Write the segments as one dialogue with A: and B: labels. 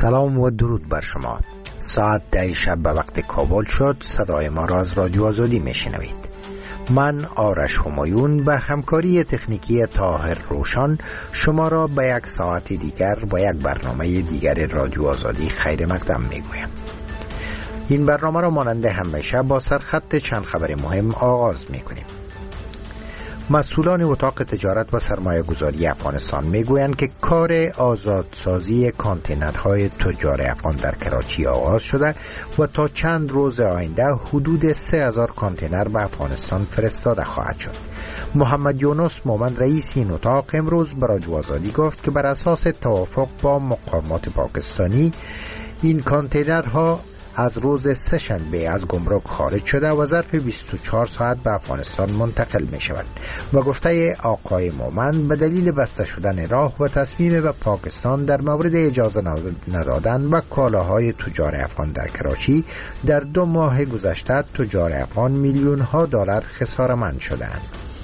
A: سلام و درود بر شما. ساعت 10 شب به وقت کابل شد. صدای ما را از رادیو آزادی میشنوید. من آرش همایون به همکاری تکنیکی طاهر روشن شما را به یک ساعت دیگر با یک برنامه دیگر رادیو آزادی خیر مقدم میگویم. این برنامه را مانند همیشه با سرخط چند خبر مهم آغاز میکنیم. مسئولان اتاق تجارت و سرمایه گذاری افغانستان میگویند که کار آزادسازی کانتینرهای تجار افغان در کراچی آغاز شده و تا چند روز آینده حدود 3000 کانتینر به افغانستان فرستاده خواهد شد. محمد یونس مومند رئیس این اتاق امروز به رادیو آزادی گفت که بر اساس توافق با مقامات پاکستانی این کانتینرها از روز سه‌شنبه از گمرک خارج شده و ظرف 24 ساعت به افغانستان منتقل می شود و گفته آقای مومند به دلیل بسته شدن راه و تصمیم به پاکستان در مورد اجازه ندادن و کالاهای تجار افغان در کراچی در 2 ماه گذشته تجار افغان میلیون ها دلار خساره‌مند شدند.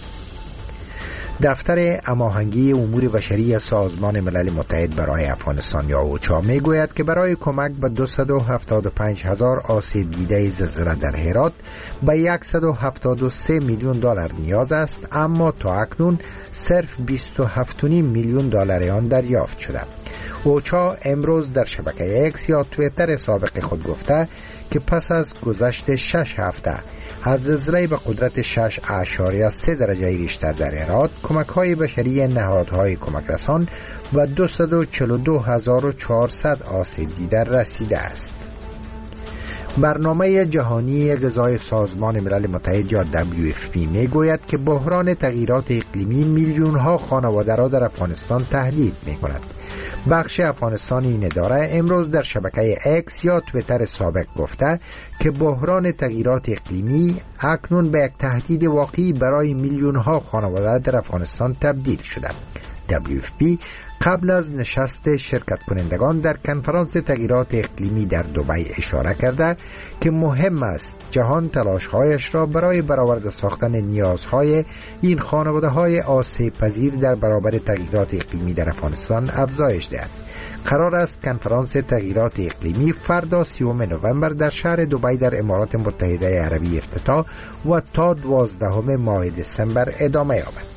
A: دفتر هماهنگی امور بشری سازمان ملل متحد برای افغانستان یا اوچا میگوید که برای کمک به 275,000 آسیب دیده زلزله در هرات به 173 میلیون دلار نیاز است، اما تا اکنون صرف 27.5 میلیون دلار آن دریافت شده. اوچا امروز در شبکه اکس یا توییتر سابق خود گفته که پس از گذشت 6 هفته از زلزله به قدرت 6.3 درجه ریشتر در هرات کمک‌های بشری نهادهای کمک رسان و 242,400 آسیب دیده رسیده است. برنامه جهانی غذای سازمان ملل متحد یا WFP میگوید که بحران تغییرات اقلیمی میلیون‌ها خانواده را در افغانستان تهدید می‌کند. بخش افغانستان این اداره امروز در شبکه اکس یا توییتر سابق گفته که بحران تغییرات اقلیمی اکنون به یک تهدید واقعی برای میلیون‌ها خانواده در افغانستان تبدیل شده. WFP قبل از نشست شرکت کنندگان در کنفرانس تغییرات اقلیمی در دبی اشاره کرده که مهم است جهان تلاش‌هایش را برای برآورده ساختن نیازهای این خانواده‌های آسیب پذیر در برابر تغییرات اقلیمی در افغانستان افزایش دهد. قرار است کنفرانس تغییرات اقلیمی فردا 30 نوامبر در شهر دبی در امارات متحده عربی افتتاح و تا 12 ماه دسامبر ادامه یابد.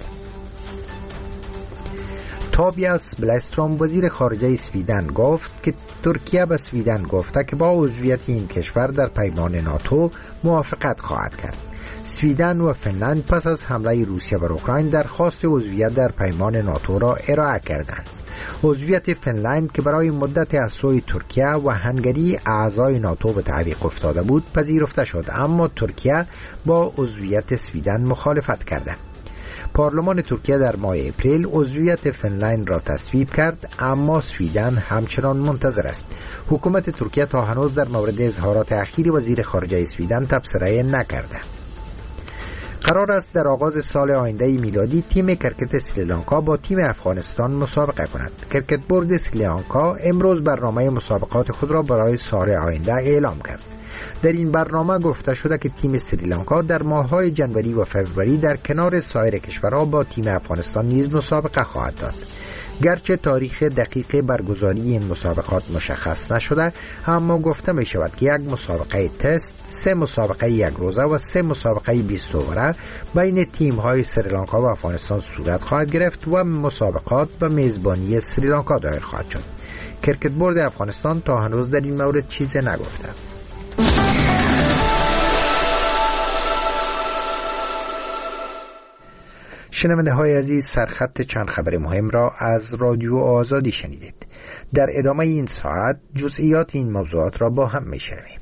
A: تابیاس بلستروم وزیر خارجه سویدن گفت که ترکیه به سویدن گفته که با عضویت این کشور در پیمان ناتو موافقت خواهد کرد. سویدن و فنلند پس از حمله روسیه بر اوکراین درخواست عضویت در پیمان ناتو را ارائه کردند. عضویت فنلند که برای مدت از سوی ترکیه و هنگری اعضای ناتو به تعویق افتاده بود پذیرفته شد، اما ترکیه با عضویت سویدن مخالفت کرده. پارلمان ترکیه در ماه اپریل عضویت فنلند را تصویب کرد، اما سویدن همچنان منتظر است. حکومت ترکیه تا هنوز در مورد اظهارات اخیر وزیر خارجه سویدن تبصره نکرده. قرار است در آغاز سال آینده میلادی تیم کرکت سریلانکا با تیم افغانستان مسابقه کند. کرکت بورد سریلانکا امروز برنامه مسابقات خود را برای سال آینده اعلام کرد. در این برنامه گفته شده که تیم سریلانکا در ماه‌های جنوری و فوریه در کنار سایر کشورها با تیم افغانستان نیز مسابقه خواهد داد. گرچه تاریخ دقیق برگزاری این مسابقات مشخص نشده، اما گفته می شود که 1 مسابقه تست، 3 مسابقه 1 روزه و 3 مسابقه 20 اووره بین تیم‌های سریلانکا و افغانستان صورت خواهد گرفت و مسابقات به میزبانی سریلانکا دایر خواهد شد. کرکت بورد افغانستان تا هنوز در این مورد چیزی نگفته. شنونده های عزیز، سرخط چند خبر مهم را از رادیو آزادی شنیدید. در ادامه این ساعت جزئیات این موضوعات را با هم میشنویم.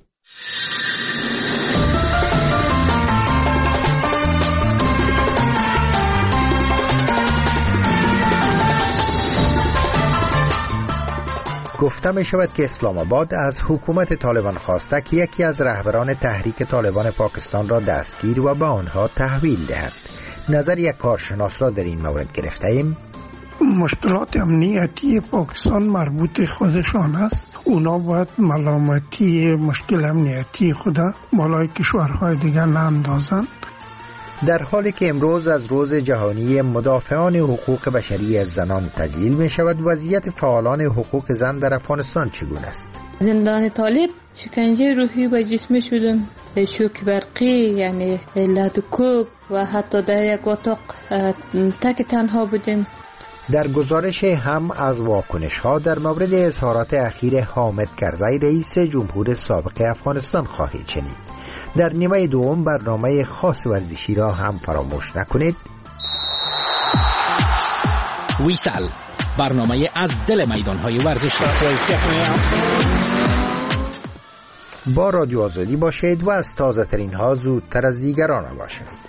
A: گفته می شود که اسلام آباد از حکومت طالبان خواسته که یکی از رهبران تحریک طالبان پاکستان را دستگیر و به آنها تحویل دهد. نظر یک کارشناس را در این مورد گرفته ایم.
B: مشکلات امنیتی پاکستان مربوط خودشان است. اونا باید ملامتی مشکل امنیتی خود بالای کشورهای دیگر ناندازند.
A: در حالی که امروز از روز جهانی مدافعان حقوق بشری از زنان تجلیل می شود، وضعیت فعالان حقوق زن در افغانستان چگونه است؟
C: زندان طالب شکنجه روحی و جسمی شدم، شوک برقی، یعنی لدوکوب و حتی در یک اتاق تک تنها بودیم.
A: در گزارش هم از واکنش ها در مورد اظهارات اخیر حامد کرزی رئیس جمهور سابق افغانستان خواهید شنید. در نیمه دوم برنامه خاص ورزشی را هم فراموش نکنید.
D: ویسل، برنامه از دل میدان‌های ورزشی.
A: با رادیو آزادی باشید و از تازه ترین ها زودتر از دیگران باشید.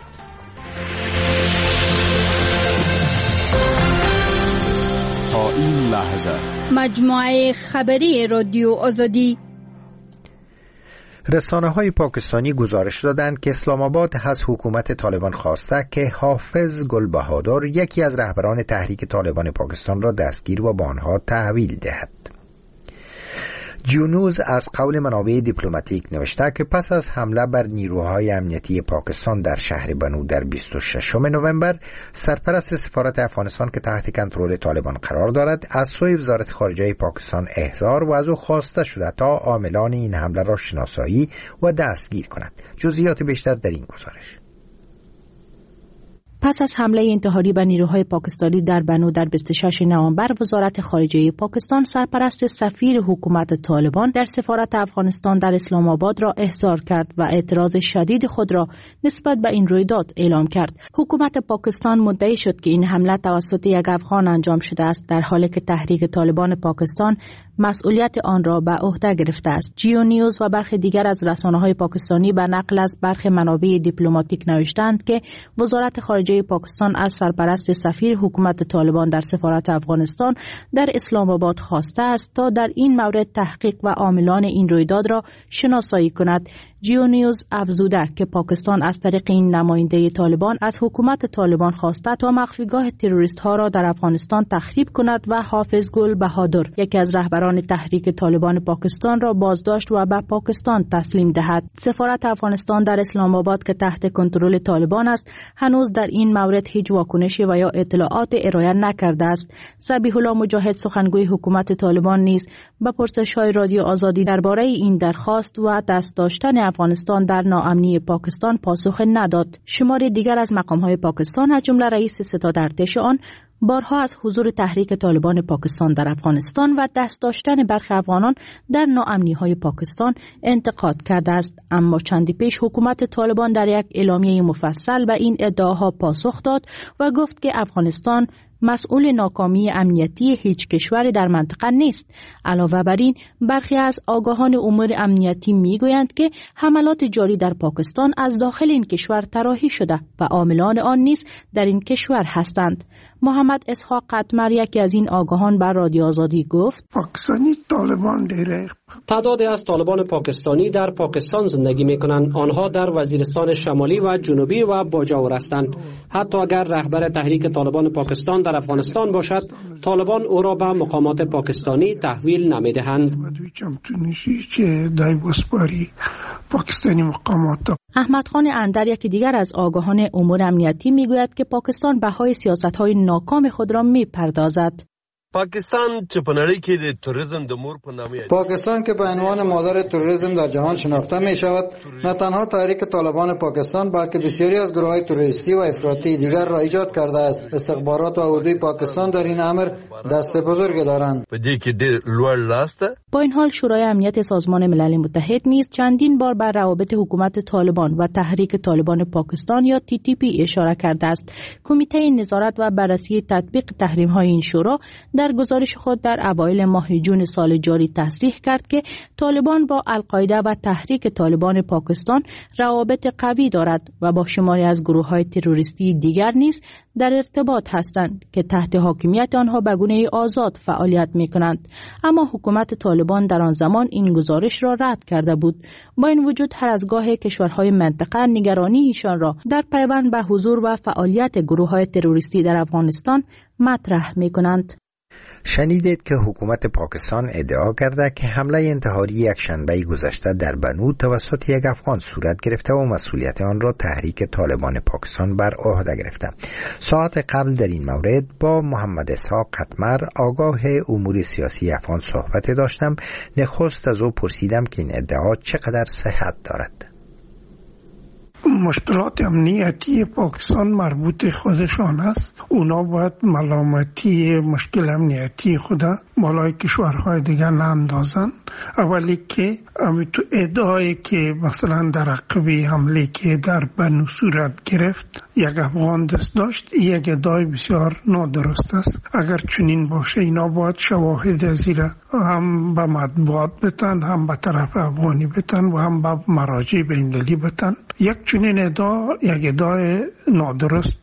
E: تا این لحظه
F: مجموعه خبری رادیو آزادی.
A: رسانه‌های پاکستانی گزارش دادند که اسلام آباد از حکومت طالبان خواسته که حافظ گل بهادر، یکی از رهبران تحریک طالبان پاکستان، را دستگیر و به آنها تحویل دهد. جیونیوز از قول منابع دیپلماتیک نوشته که پس از حمله بر نیروهای امنیتی پاکستان در شهر بنو در 26 نوامبر، سرپرست سفارت افغانستان که تحت کنترل طالبان قرار دارد از سوی وزارت خارجه پاکستان احضار و از او خواسته شده تا عاملان این حمله را شناسایی و دستگیر کند. جزئیات بیشتر در این گزارش.
G: پس از حمله انتحاری به نیروهای پاکستانی در بنو در 26 نوامبر، وزارت خارجه پاکستان سرپرست سفیر حکومت طالبان در سفارت افغانستان در اسلام آباد را احضار کرد و اعتراض شدید خود را نسبت به این رویداد اعلام کرد. حکومت پاکستان مدعی شد که این حمله توسط یک افغان انجام شده است، در حالی که تحریک طالبان پاکستان مسئولیت آن را به عهده گرفته است. جیونیوز و برخی دیگر از رسانه‌های پاکستانی به نقل از برخی منابع دیپلماتیک نوشتند که وزارت خارجه پاکستان از سرپرست سفیر حکومت طالبان در سفارت افغانستان در اسلام آباد خواسته است تا در این مورد تحقیق و عاملان این رویداد را شناسایی کند. جیونیوز افزوده که پاکستان از طریق این نماینده طالبان از حکومت طالبان خواسته تا مخفیگاه تروریست ها را در افغانستان تخریب کند و حافظ گل بهادر، یکی از رهبران تحریک طالبان پاکستان، را بازداشت و به پاکستان تسلیم دهد. سفارت افغانستان در اسلام آباد که تحت کنترل طالبان است، هنوز در این مورد هیچ واکنشی و یا اطلاعات ارائه نکرده است. ذبیح الله مجاهد، سخنگوی حکومت طالبان، نیز به پرسش‌های رادیو آزادی درباره این درخواست و دست داشتن افغانستان در ناامنی پاکستان پاسخ نداد. شماری دیگر از مقام‌های پاکستان از جمله رئیس ستاد ارتش آن بارها از حضور تحریک طالبان پاکستان در افغانستان و دست داشتن برخی افغانان در ناامنی‌های پاکستان انتقاد کرده است. اما چندی پیش حکومت طالبان در یک اعلامیه مفصل به این ادعاها پاسخ داد و گفت که افغانستان مسئول ناکامی امنیتی هیچ کشوری در منطقه نیست. علاوه بر این، برخی از آگاهان امور امنیتی میگویند که حملات جاری در پاکستان از داخل این کشور طراحی شده و عاملان آن نیز در این کشور هستند. محمد اسحاق قطمر، یکی از این آگاهان، بر رادیو آزادی گفت:
B: پاکستانی طالبان
H: تعدادی از طالبان پاکستانی در پاکستان زندگی میکنند. آنها در وزیرستان شمالی و جنوبی و باجاور هستند. حتی اگر رهبر تحریک طالبان پاکستان در افغانستان باشد، طالبان او را به مقامات پاکستانی تحویل نمیدهند.
G: احمد خان اندر، یکی دیگر از آگاهان امور امنیتی، میگوید که پاکستان بهای سیاست‌های ناکام خود را میپردازد.
I: پاکستان چې په نړۍ کې د توریسم د مور په نامه
J: پاکستان که به عنوان مادر توریسم در جهان شناخته می شود، نه تنها تحریک طالبان پاکستان بلکه بسیاری از گروه‌های توریستی و افراطی دیگر را ایجاد کرده است. استخبارات و اردوی پاکستان در این امر دست بزرگ دارند.
I: په دې کې ډېر لوړ لاس ده.
G: با این حال شورای امنیت سازمان ملل متحد نیز چندین بار بر روابط حکومت طالبان و تحریک طالبان پاکستان یا TTP اشاره کرده است. کمیته نظارت و بررسی تطبیق تحریم‌های این شورا در گزارش خود در اوایل ماه جون سال جاری تصریح کرد که طالبان با القاعده و تحریک طالبان پاکستان روابط قوی دارد و با شماری از گروه‌های تروریستی دیگر نیز در ارتباط هستند که تحت حاکمیت آنها به گونه آزاد فعالیت می‌کنند. اما حکومت طالبان در آن زمان این گزارش را رد کرده بود. با این وجود هر از گاه کشورهای منطقه نگرانی ایشان را در پیوند به حضور و فعالیت گروه‌های تروریستی در افغانستان مطرح می‌کنند.
A: شنیدید که حکومت پاکستان ادعا کرده که حمله انتحاری یک شنبه گذشته در بنو توسط یک افغان صورت گرفته و مسئولیت آن را تحریک طالبان پاکستان بر عهده گرفته. ساعت قبل در این مورد با محمد اسحاق قطمر آگاه امور سیاسی افغان صحبت داشتم. نخست از او پرسیدم که این ادعا چقدر صحت دارد.
B: مشکلات امنیتی پاکستان مربوط خودشان است. اونا باید ملامتی مشکل امنیتی خود بالای کشورهای دیگر ناندازن. اولی که تو ادعایی که مثلا در عقب حمله که در بنو صورت گرفت یک افغان دست داشت، یک ادعای بسیار نادرست است. اگر چنین باشه اینا باید شواهد زیرا هم به مطبوعات بتن، هم به طرف افغانی بتن و هم به مراجع بین‌المللی بتن. یک چنین یک ادعای نادرست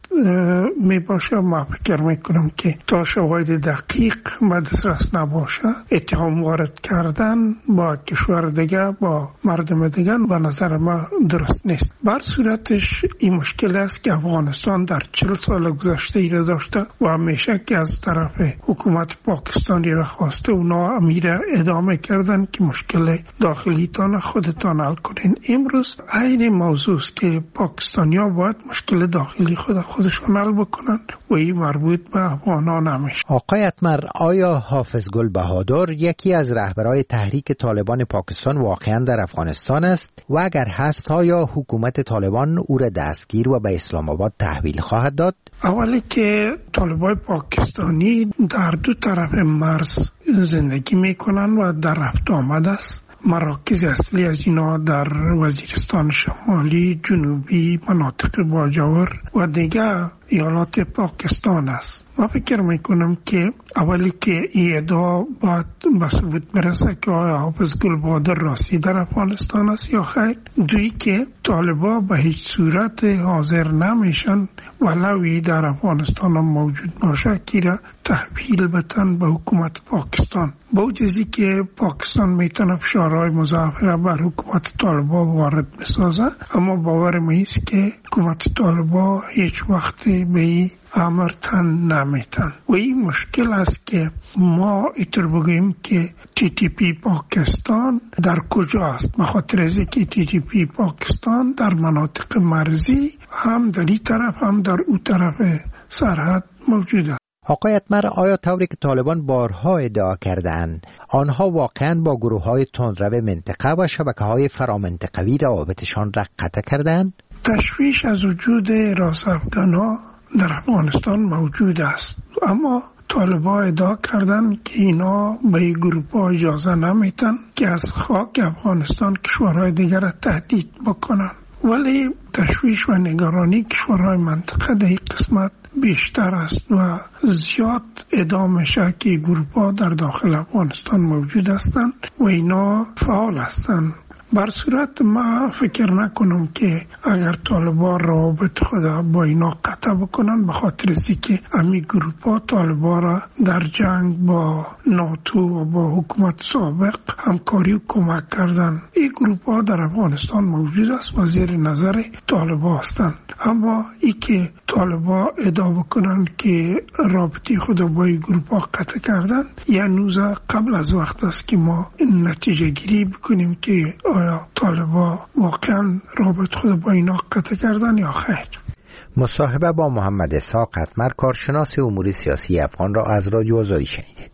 B: می باشه. ما فکر میکنم که تا شواهد دقیق به دسترس نباشه اتهام وارد کردن با کشور دیگه، با مردم دیگه به نظر ما درست نیست. بر صورتش این مشکل است که افغانستان در 40 سال گذشته ای را داشته و همیشه که از طرف حکومت پاکستانی را خواسته اونا امیره ادامه کردن که مشکل داخلی تان خودتان حل کنین. امروز این موضوع است که پاکستانیا باید مشکل داخلی خودشون حل بکنن و این مربوط به افغانان همیشه.
A: آقای اتمر، آیا حافظ گل بهادر یکی از رهبرای تحریک طالبان پاکستان واقعا در افغانستان است و اگر هست آیا حکومت طالبان او را دستگیر و به اسلام آباد تحویل خواهد داد؟
B: اولی که طالبان پاکستانی در دو طرف مرز زندگی میکنن و در رفت آمد است. مراکز اصلی از اینا در وزیرستان شمالی، جنوبی، مناطق باجاور و دیگر ایالات پاکستان است. ما فکر میکنم که اولی که این ادعا باید به ثبوت برسه که آیا حافظ گل بهادر راستی در افغانستان است یا خیر. دویی که طالبا به هیچ صورت حاضر نمیشن ولوی در افغانستان هم موجود باشه که را تحویل بتن به حکومت پاکستان. با وجودی که پاکستان میتونه فشارهای مضاعفه بر حکومت طالبا وارد بسازه، اما باورم است که حکومت طالبا هیچ وقت به این امر تن نمیتن و این مشکل است که ما ایتر بگیم که TTP پاکستان در کجا است. به خاطر از که TTP پاکستان در مناطق مرزی هم در این طرف هم در اون طرف سرحد موجود است.
A: آقای اتمر، آیا طوری که طالبان بارها ادعا کردند آنها واقعا با گروه‌های تندرو منطقه و شبکه‌های فرامنطقوی روابطشان را قطع کردند؟
B: تشویش از وجود راست افغان‌ها در افغانستان موجود است، اما طالبان ادعا کردن که اینا به این گروه‌ها اجازه نمیتن که از خاک افغانستان کشورهای دیگر را تهدید بکنن. ولی تشویش و نگرانی کشورهای منطقه در این قسمت بیشتر است و زیاد ادامه شد که گروه‌ها در داخل افغانستان موجود هستند و اینا فعال هستند. بر صورت ما فکر نکنم که اگر طالبان روابط خدا با اینا قطع بکنن، به خاطر ازی که امی گروپا طالبان را در جنگ با ناتو و با حکومت سابق همکاری و کمک کردن. این گروپا در افغانستان موجود است و زیر نظر طالبان هستند. اما ای که طالبان ادعا بکنن که رابطی خود با این گروپا قطع کردن، یعنی قبل از وقت است که ما نتیجه گیری بکنیم که آیا طالبان واقعا رابط خود با اینا قطع کردن یا خیر.
A: مصاحبه با محمد اسحاق قطمر، کارشناس امور سیاسی افغان را از رادیو آزادی شنیدید.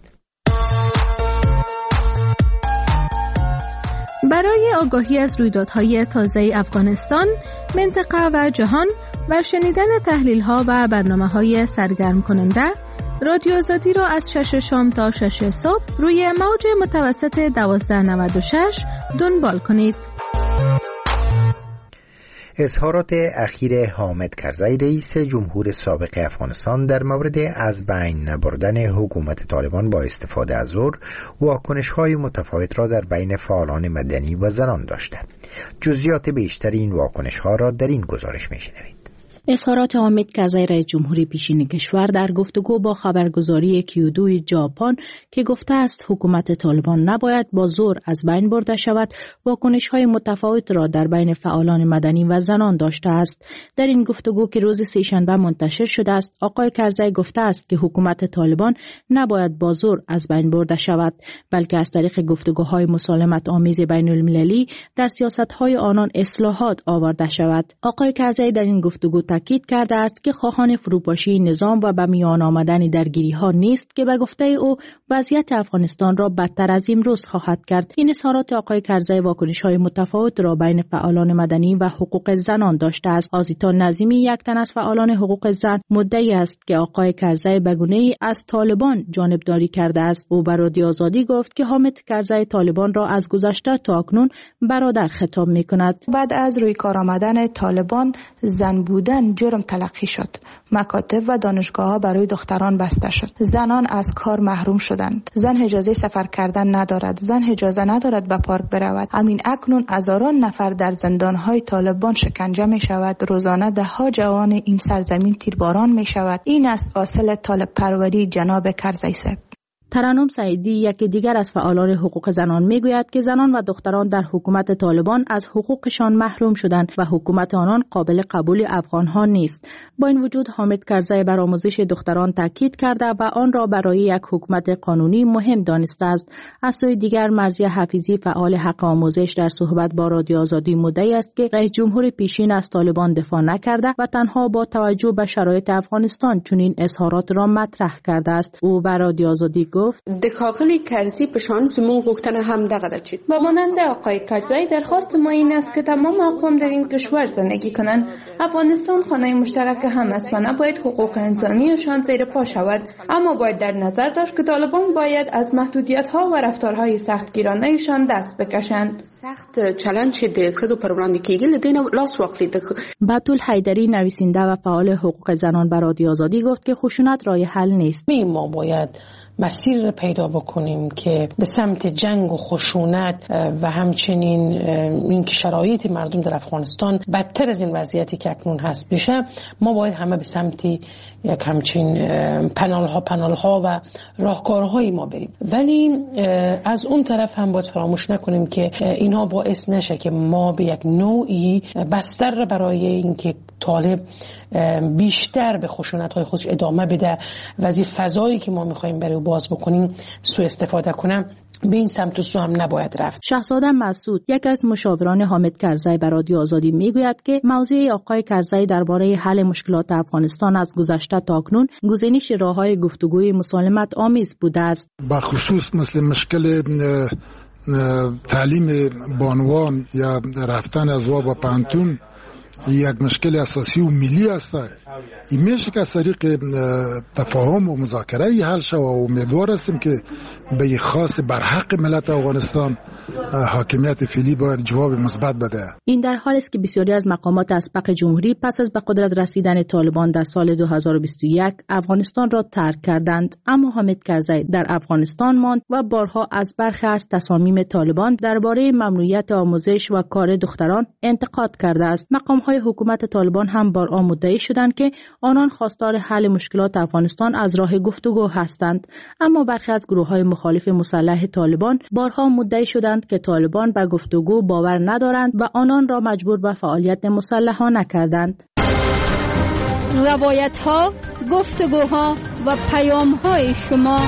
F: برای آگاهی از رویدادهای تازه افغانستان، منطقه و جهان و شنیدن تحلیل‌ها و برنامه‌های سرگرم کننده، رادیو آزادی را از 6 شام تا 6 صبح روی موج متوسط 1296 دنبال کنید.
A: اظهارات اخیر حامد کرزی رئیس جمهور سابق افغانستان در مورد از بین نبردن حکومت طالبان با استفاده از زور واکنش‌های متفاوت را در بین فعالان مدنی و زنان داشته. جزئیات بیشتر این واکنش‌ها را در این گزارش می‌شنوید.
G: اظهارات حامد کرزی رئیس جمهوری پیشین کشور در گفتگو با خبرگزاری کیودو ژاپن که گفته است حکومت طالبان نباید با زور از بین برده شود، واکنش‌های متفاوت را در بین فعالان مدنی و زنان داشته است. در این گفتگو که روز سه‌شنبه منتشر شده است، آقای کرزی گفته است که حکومت طالبان نباید با زور از بین برده شود، بلکه از طریق گفتگوهای مسالمت آمیز بین المللی در سیاست‌های آنان اصلاحات آورده شود. آقای کرزی در این گفتگو تاکید کرده است که خواهان فروپاشی نظام و به میان آمدن درگیری‌ها نیست که به گفته او وضعیت افغانستان را بدتر از امروز خواهد کرد. این اظهارات آقای کرزی واکنش‌های متفاوت را بین فعالان مدنی و حقوق زنان داشته است. آزیتا نظیمی، یک تن از فعالان حقوق زن، مدعی است که آقای کرزی به گونه‌ای از طالبان جانبداری کرده است. او به رادیو آزادی گفت که حامد کرزی طالبان را از گذشته تا اکنون برادر خطاب می‌کند.
K: بعد از روی کار آمدن طالبان زن بودن جرم تلقی شد. مکاتب و دانشگاه‌ها برای دختران بسته شد. زنان از کار محروم شدند. زن اجازه سفر کردن ندارد. زن اجازه ندارد به پارک برود. همین اکنون هزاران نفر در زندان‌های طالبان شکنجه می‌شود. روزانه ده‌ها جوان این سرزمین تیرباران می‌شود. این است حاصل طالب پروری جناب کرزی صاحب.
G: ترنم سعیدی، یکی دیگر از فعالان حقوق زنان، میگوید که زنان و دختران در حکومت طالبان از حقوقشان محروم شدند و حکومت آنان قابل قبول افغان‌ها نیست. با این وجود حامد کرزی بر آموزش دختران تاکید کرده و آن را برای یک حکومت قانونی مهم دانسته است. از سوی دیگر مرضیه حفیظی، فعال حق آموزش، در صحبت با رادیو آزادی مدعی است که رئیس جمهور پیشین از طالبان دفاع نکرده و تنها با توجه به شرایط افغانستان چنین اظهارات را مطرح کرده است. او بر رادیو آزادی گفت
L: د ښاغلي کرزي په شان زموږ غوښتنه هم دغه ده چې
C: با مانند آقای کرزی درخواست ما این است که تمام اقوام در این کشور زندگی کنند. افغانستان خانه مشترک هم است و نباید حقوق انسانیشان زیر پا شود، اما باید در نظر داشت که طالبان باید از محدودیت‌ها و رفتارهای سختگیرانه‌شان دست بکشند.
L: سخت چلند چې د ښځو پر وړاندې کېږي له دې نه لاس واخلي.
G: بتول حیدری، نویسنده و فعال حقوق زنان، بر رادیو آزادی گفت که خشونت راه حل نیست.
M: ما باید مسیر پیدا بکنیم که به سمت جنگ و خشونت و همچنین اینکه شرایط مردم در افغانستان بدتر از این وضعیتی که اکنون هست بشه. ما باید همه به سمت یک همچین پنالها و راهکارهای ما بریم، ولی از اون طرف هم باید فراموش نکنیم که اینها باعث نشه که ما به یک نوعی بستر برای اینکه طالب بیشتر به خشونت‌های خودش ادامه بده و از این فضایی که ما می‌خوایم برای باز بکنیم سوء استفاده کنه، به این سمت و سو هم نباید رفت.
G: شهزاده مسعود، یکی از مشاوران حامد کرزی، بر رادیو آزادی میگوید که موضوع آقای کرزی درباره حل مشکلات افغانستان از گذشته تا اکنون گزینش راه‌های گفتگوی مسالمت آمیز بوده است.
N: به خصوص مثل مشکل تعلیم بانوان یا رفتن از وا به پانتون یک مشکل اساسی و ملی است. این میشه که از طریق تفاهم و مذاکره حل شود و امیدوار هستیم که به خاص بر حق ملت افغانستان حاکمیت فعلی باید جواب مثبت بده.
G: این در حالی است که بسیاری از مقامات اسبق جمهوری پس از به قدرت رسیدن طالبان در سال 2021 افغانستان را ترک کردند، اما حامد کرزی در افغانستان ماند و بارها از برخی از تصامیم طالبان درباره ممنوعیت آموزش و کار دختران انتقاد کرده است. مقام‌های حکومت طالبان هم بارها مدعی شدند که آنان خواستار حل مشکلات افغانستان از راه گفتگو هستند، اما برخی از گروه‌های مخالف مسلح طالبان بارها مدعی شدند که طالبان به گفتگو باور ندارند و آنان را مجبور به فعالیت مسلحانه کردند.
F: روایت‌ها، گفتگوها و پیام‌های شما.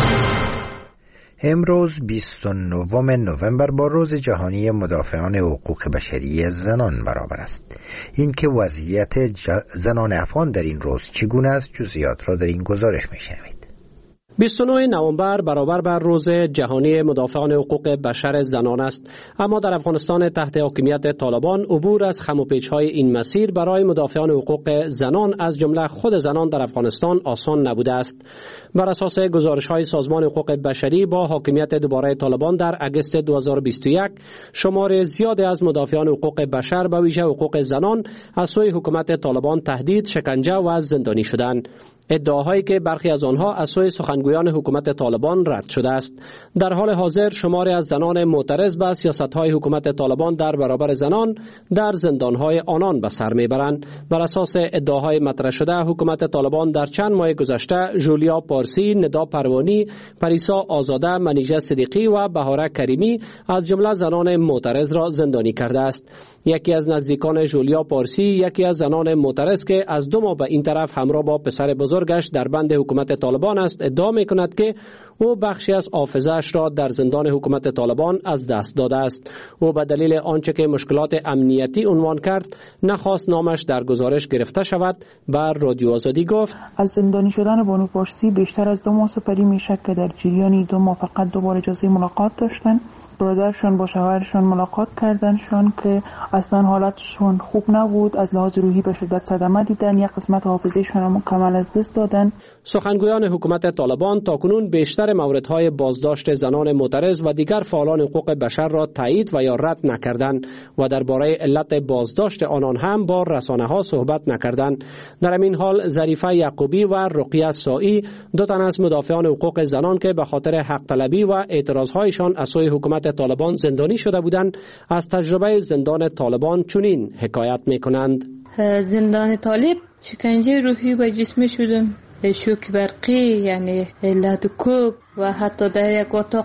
A: امروز 29 نوامبر با روز جهانی مدافعان حقوق بشری زنان برابر است. این که وضعیت زنان افغان در این روز چگونه است، جزئیات را در این گزارش می‌شنوید.
H: 29 نوامبر برابر بر روز جهانی مدافعان حقوق بشر زنان است، اما در افغانستان تحت حاکمیت طالبان عبور از خم و پیچ‌های این مسیر برای مدافعان حقوق زنان از جمله خود زنان در افغانستان آسان نبوده است. بر اساس گزارش‌های سازمان حقوق بشری، با حاکمیت دوباره طالبان در اگست 2021 شمار زیادی از مدافعان حقوق بشر به ویژه حقوق زنان از سوی حکومت طالبان تهدید، شکنجه و زندانی شدند. ادعاهایی که برخی از آنها از سوی سخنگویان حکومت طالبان رد شده است. در حال حاضر شماری از زنان معترض به سیاست‌های حکومت طالبان در برابر زنان در زندان‌های آنان به سر می‌برند. بر اساس ادعاهای مطرح شده، حکومت طالبان در چند ماه گذشته ژولیا پارسی، ندا پروانی، پریسا آزاده، منیژه صدیقی و بهاره کریمی از جمله زنان معترض را زندانی کرده است. یکی از نزدیکان ژولیا پارسی، یکی از زنان معترض که از 2 ماه به این طرف همراه با پسر بزرگش در بند حکومت طالبان است، ادعا می‌کند که او بخشی از حافظه‌اش را در زندان حکومت طالبان از دست داده است. او به دلیل آنچه که مشکلات امنیتی عنوان کرد، نخواست نامش در گزارش گرفته شود. بر رادیو آزادی گفت:
O: از زندانی شدن بانو پارسی بیشتر از 2 ماه سپری میشه که در جریان 2 ماه فقط دوباره اجازه ملاقات داشتن. برادرشان با شوهرشان ملاقات کردنشان که اصلا حالتشون خوب نبود، از لحاظ روحی به شدت صدمه دیدن، یک قسمت حافظه‌شان هم کامل از دست دادن.
H: سخنگویان حکومت طالبان تاکنون بیشتر موردهای بازداشت زنان معترض و دیگر فعالان حقوق بشر را تایید و یا رد نکردند و درباره علت بازداشت آنان هم با رسانه‌ها صحبت نکردند. در این حال ظریفه یعقوبی و رقیه سائی، 2 تن از مدافعان حقوق زنان که به خاطر حق طلبی و اعتراضهایشان از سوی حکومت طالبان زندانی شده بودند، از تجربه زندان طالبان چنین حکایت می‌کنند:
C: زندان طالب شکنجه روحی و جسمی شدم، شوک برقی، یعنی لدوکوب و حتی در یک اتاق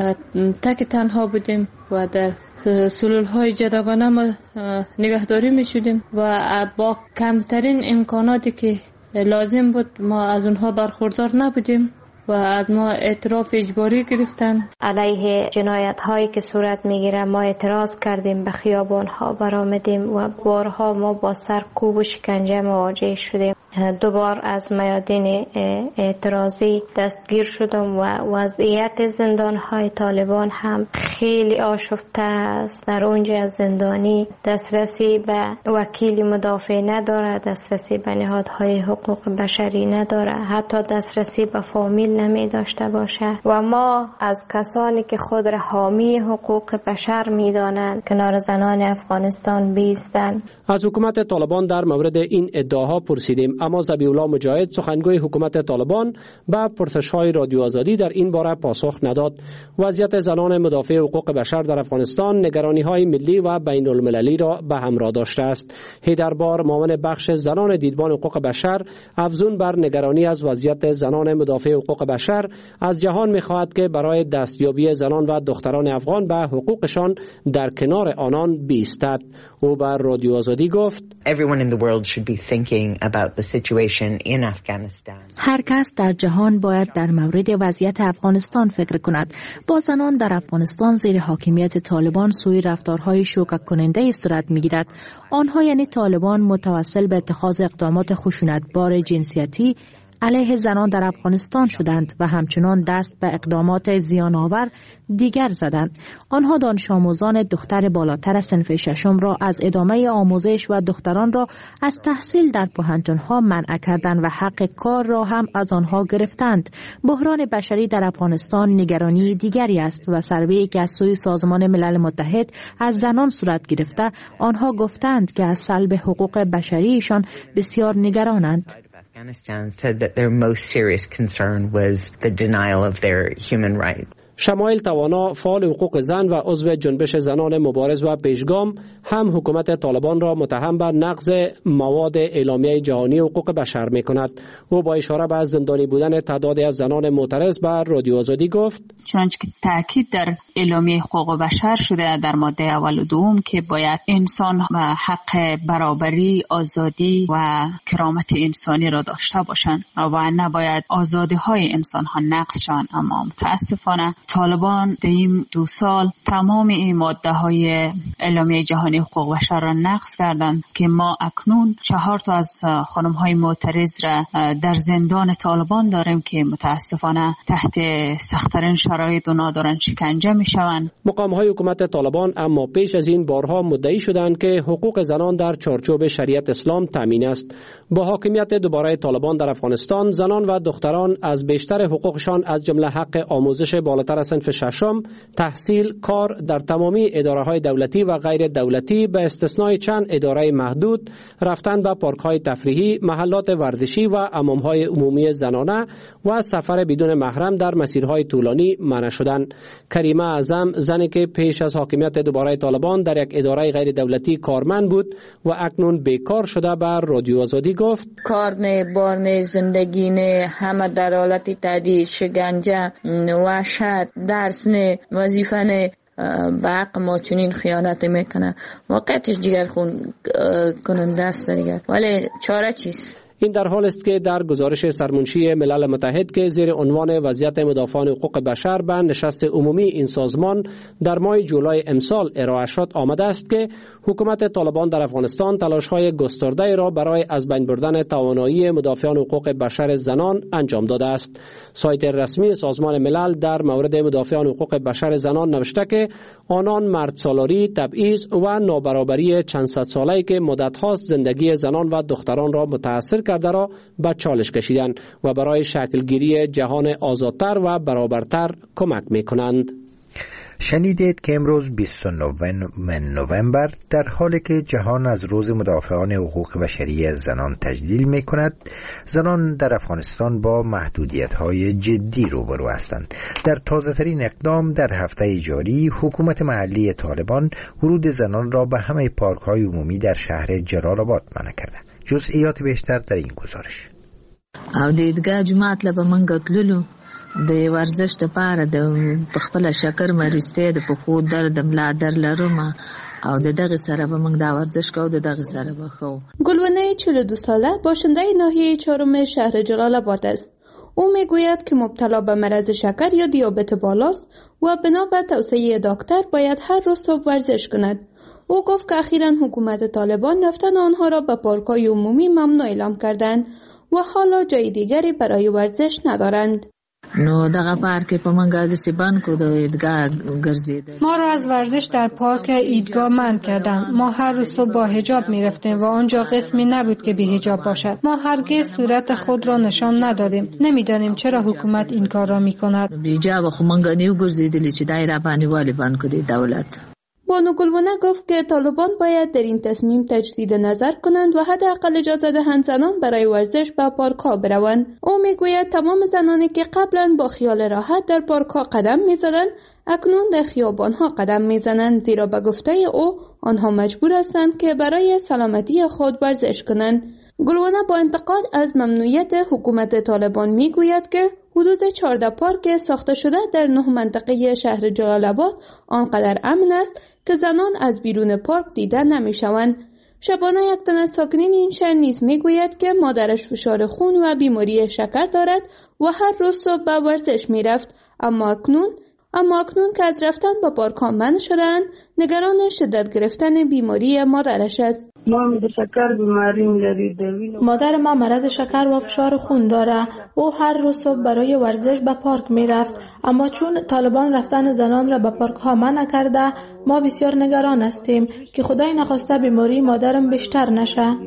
C: تک تنها بودیم و در سلول‌های جداگانه ما نگهداری می‌شدیم و با کمترین امکاناتی که لازم بود ما از اونها برخوردار نبودیم و از ما اعتراف اجباری گرفتن.
P: علیه جنایت هایی که صورت میگیره ما اعتراض کردیم، به خیابان ها برآمدیم و بارها ما با سرکوب و شکنجه مواجه شدیم. 2 بار از میادین اعتراضی دستگیر شدم و وضعیت زندان های طالبان هم خیلی آشفته است. در اونجا از زندانی دسترسی به وکیل مدافع نداره، دسترسی به نهادهای حقوق بشری نداره، حتی دسترسی به فامیل نمی داشته باشه و ما از کسانی که خود را حامی حقوق بشر می دانند کنار زنان افغانستان بیستند.
H: از حکومت طالبان در مورد این ادعاها پرسیدیم، اما ذبیح الله مجاهد، سخنگوی حکومت طالبان، به پرسش‌های رادیو آزادی در این باره پاسخ نداد. وضعیت زنان مدافع حقوق بشر در افغانستان نگرانی‌های ملی و بین المللی را به همراه داشته است. هیدربار، معاون بخش زنان دیدبان حقوق بشر، افزون بر نگرانی از وضعیت زنان مدافع حقوق بشر، از جهان می‌خواهد که برای دستیابی زنان و دختران افغان به حقوقشان در کنار آنان بایستد. او بر رادیو آزادی گفت:
G: هر کس در جهان باید در مورد وضعیت افغانستان فکر کند. با زنان در افغانستان زیر حاکمیت طالبان سوی رفتارهای شوکه کننده صورت می‌گیرد. آنها یعنی طالبان متوسل به اتخاذ اقدامات خشونتبار جنسیتی علیه زنان در افغانستان شدند و همچنان دست به اقدامات زیان‌آور دیگر زدند. آنها دانش آموزان دختر بالاتر صنف 6 را از ادامه آموزش و دختران را از تحصیل در پوهنتون‌ها منع کردند و حق کار را هم از آنها گرفتند. بحران بشری در افغانستان نگرانی دیگری است و سروی که از سوی سازمان ملل متحد از زنان صورت گرفته، آنها گفتند که از سلب حقوق بشریشان بسیار نگرانند.
Q: Afghanistan said that their most serious concern was the denial of their human rights.
H: شمایل توانا، فعال حقوق زن و عضو جنبش زنان مبارز و پیشگام، هم حکومت طالبان را متهم به نقض مواد اعلامیه جهانی حقوق بشر می‌کند. او با اشاره به زندانی بودن تعدادی از زنان معترض به رادیو آزادی گفت:
R: چنانچه که تاکید در اعلامیه حقوق بشر شده در ماده اول و دوم که باید انسان حق برابری، آزادی و کرامت انسانی را داشته باشند و نباید آزادی‌های انسان‌ها نقض شوند. اما متاسفانه طالبان در این 2 سال تمام این ماده‌های اعلامیه جهانی حقوق بشر را نقض کردند که ما اکنون 4 تا از خانم‌های معترض را در زندان طالبان داریم که متاسفانه تحت سخت‌ترین شرایط اونا دارن شکنجه می‌شوند.
H: مقام‌های حکومت طالبان اما پیش از این بارها مدعی شدند که حقوق زنان در چارچوب شریعت اسلام تامین است. با حاکمیت دوباره طالبان در افغانستان، زنان و دختران از بیشتر حقوقشان از جمله حق آموزش بالاتر بالاخره صنف ششم تحصیل کار در تمامی اداره‌های دولتی و غیر دولتی به استثنای چند اداره محدود، رفتن به پارک‌های تفریحی، محلات ورزشی و حمام‌های عمومی زنانه و سفر بدون محرم در مسیرهای طولانی منع شدند. کریمه اعظم، زنی که پیش از حاکمیت دوباره طالبان در یک اداره غیر دولتی کارمند بود و اکنون بیکار شده، به رادیو آزادی گفت:
S: کار نه، بار نه، زندگی نه، همه در حالت تهدید، شکنجه، وحشت، درس نه، وظیفه نه. به حق ما چنین خیانت میکنه. واقعیتش جگر خون کننده است دیگر، ولی چاره چیست؟
H: این در حال است که در گزارش سرمنشی ملل متحد که زیر عنوان وضعیت مدافعان حقوق بشر به نشست عمومی این سازمان در ماه جولای امسال ارائه شد آمده است که حکومت طالبان در افغانستان تلاش‌های گسترده را برای از بین بردن توانایی مدافعان حقوق بشر زنان انجام داده است. سایت رسمی سازمان ملل در مورد مدافعان حقوق بشر زنان نوشته که آنان مردسالاری، تبعیض و نابرابری چند صد ساله‌ای که مدت‌هاست زندگی زنان و دختران را متأثر کرده را به چالش کشیدند و برای شکلگیری جهان آزادتر و برابرتر کمک می‌کنند.
A: شنیدید که امروز 29 نوامبر در حالی که جهان از روز مدافعان حقوق بشری زنان تجلیل می کند، زنان در افغانستان با محدودیت‌های جدی روبرو هستند. در تازه‌ترین اقدام در هفته جاری، حکومت محلی طالبان ورود زنان را به همه پارک‌های عمومی در شهر جلال آباد منع کرده. جزئیات بیشتر در این گزارش.
T: او د عیدګاه جماعت له به موږ تللو د ورزش لپاره د خپل شکر مریضتیا د پښو درد ملا درد لرم او د دغه سره به موږ دا ورزش کوو، د دغه سره به خو.
C: گلوانه 42 ساله باشنده ناحیه 4 شهر جلال آباد است. او میگوید که مبتلا به مرض شکر یا دیابت بالاست و بنا به توصیه دکتر باید هر روز صبح ورزش کند. او گفت که اخیراً حکومت طالبان رفتن آنها را به پارک‌های عمومی ممنوع اعلام کردند و حالا جای دیگری برای ورزش ندارند.
T: نو دغه پارک په منګه د سیبان کو د عیدګاه ګرځیدل.
U: ما را از ورزش در پارک عیدگاه منع کردند. ما هر روز صبح با حجاب می رفتیم و آنجا قسمی نبود که بی حجاب باشد. ما هرگز صورت خود را نشان ندادیم. نمیدانیم چرا حکومت این کار را می کند.
T: بی حجاب خو منګه نیو ګرځیدلی چې دایره باندې والی باندې کړي دولت.
C: بانو گلوانه گفت که طالبان باید در این تصمیم تجدید نظر کنند و حداقل اجازه دهند زنان برای ورزش به پارک‌ها بروند. او میگوید تمام زنانی که قبلا با خیال راحت در پارک‌ها قدم می‌زدند اکنون در خیابان‌ها قدم می‌زنند، زیرا به گفته او آنها مجبور هستند که برای سلامتی خود ورزش کنند. گلوانه با انتقاد از ممنوعیت حکومت طالبان میگوید که حدود 14 پارک ساخته شده در 9 منطقه شهر جلال آباد آنقدر امن است که زنان از بیرون پارک دیده نمیشوند. شبانه یک تن از ساکنین این شهر نیز میگوید که مادرش فشار خون و بیماری شکر دارد و هر روز صبح به ورزش میرفت، اما اکنون که از رفتن به پارک ها منع شدند، نگران شدت گرفتن بیماری مادرش است.
V: مادر ما مرض شکر و فشار خون داره. او هر روز صبح برای ورزش به پارک می رفت، اما چون طالبان رفتن زنان را به پارک ها منع کرده، ما بسیار نگران هستیم که خدای نخواسته بیماری مادرم بیشتر نشه.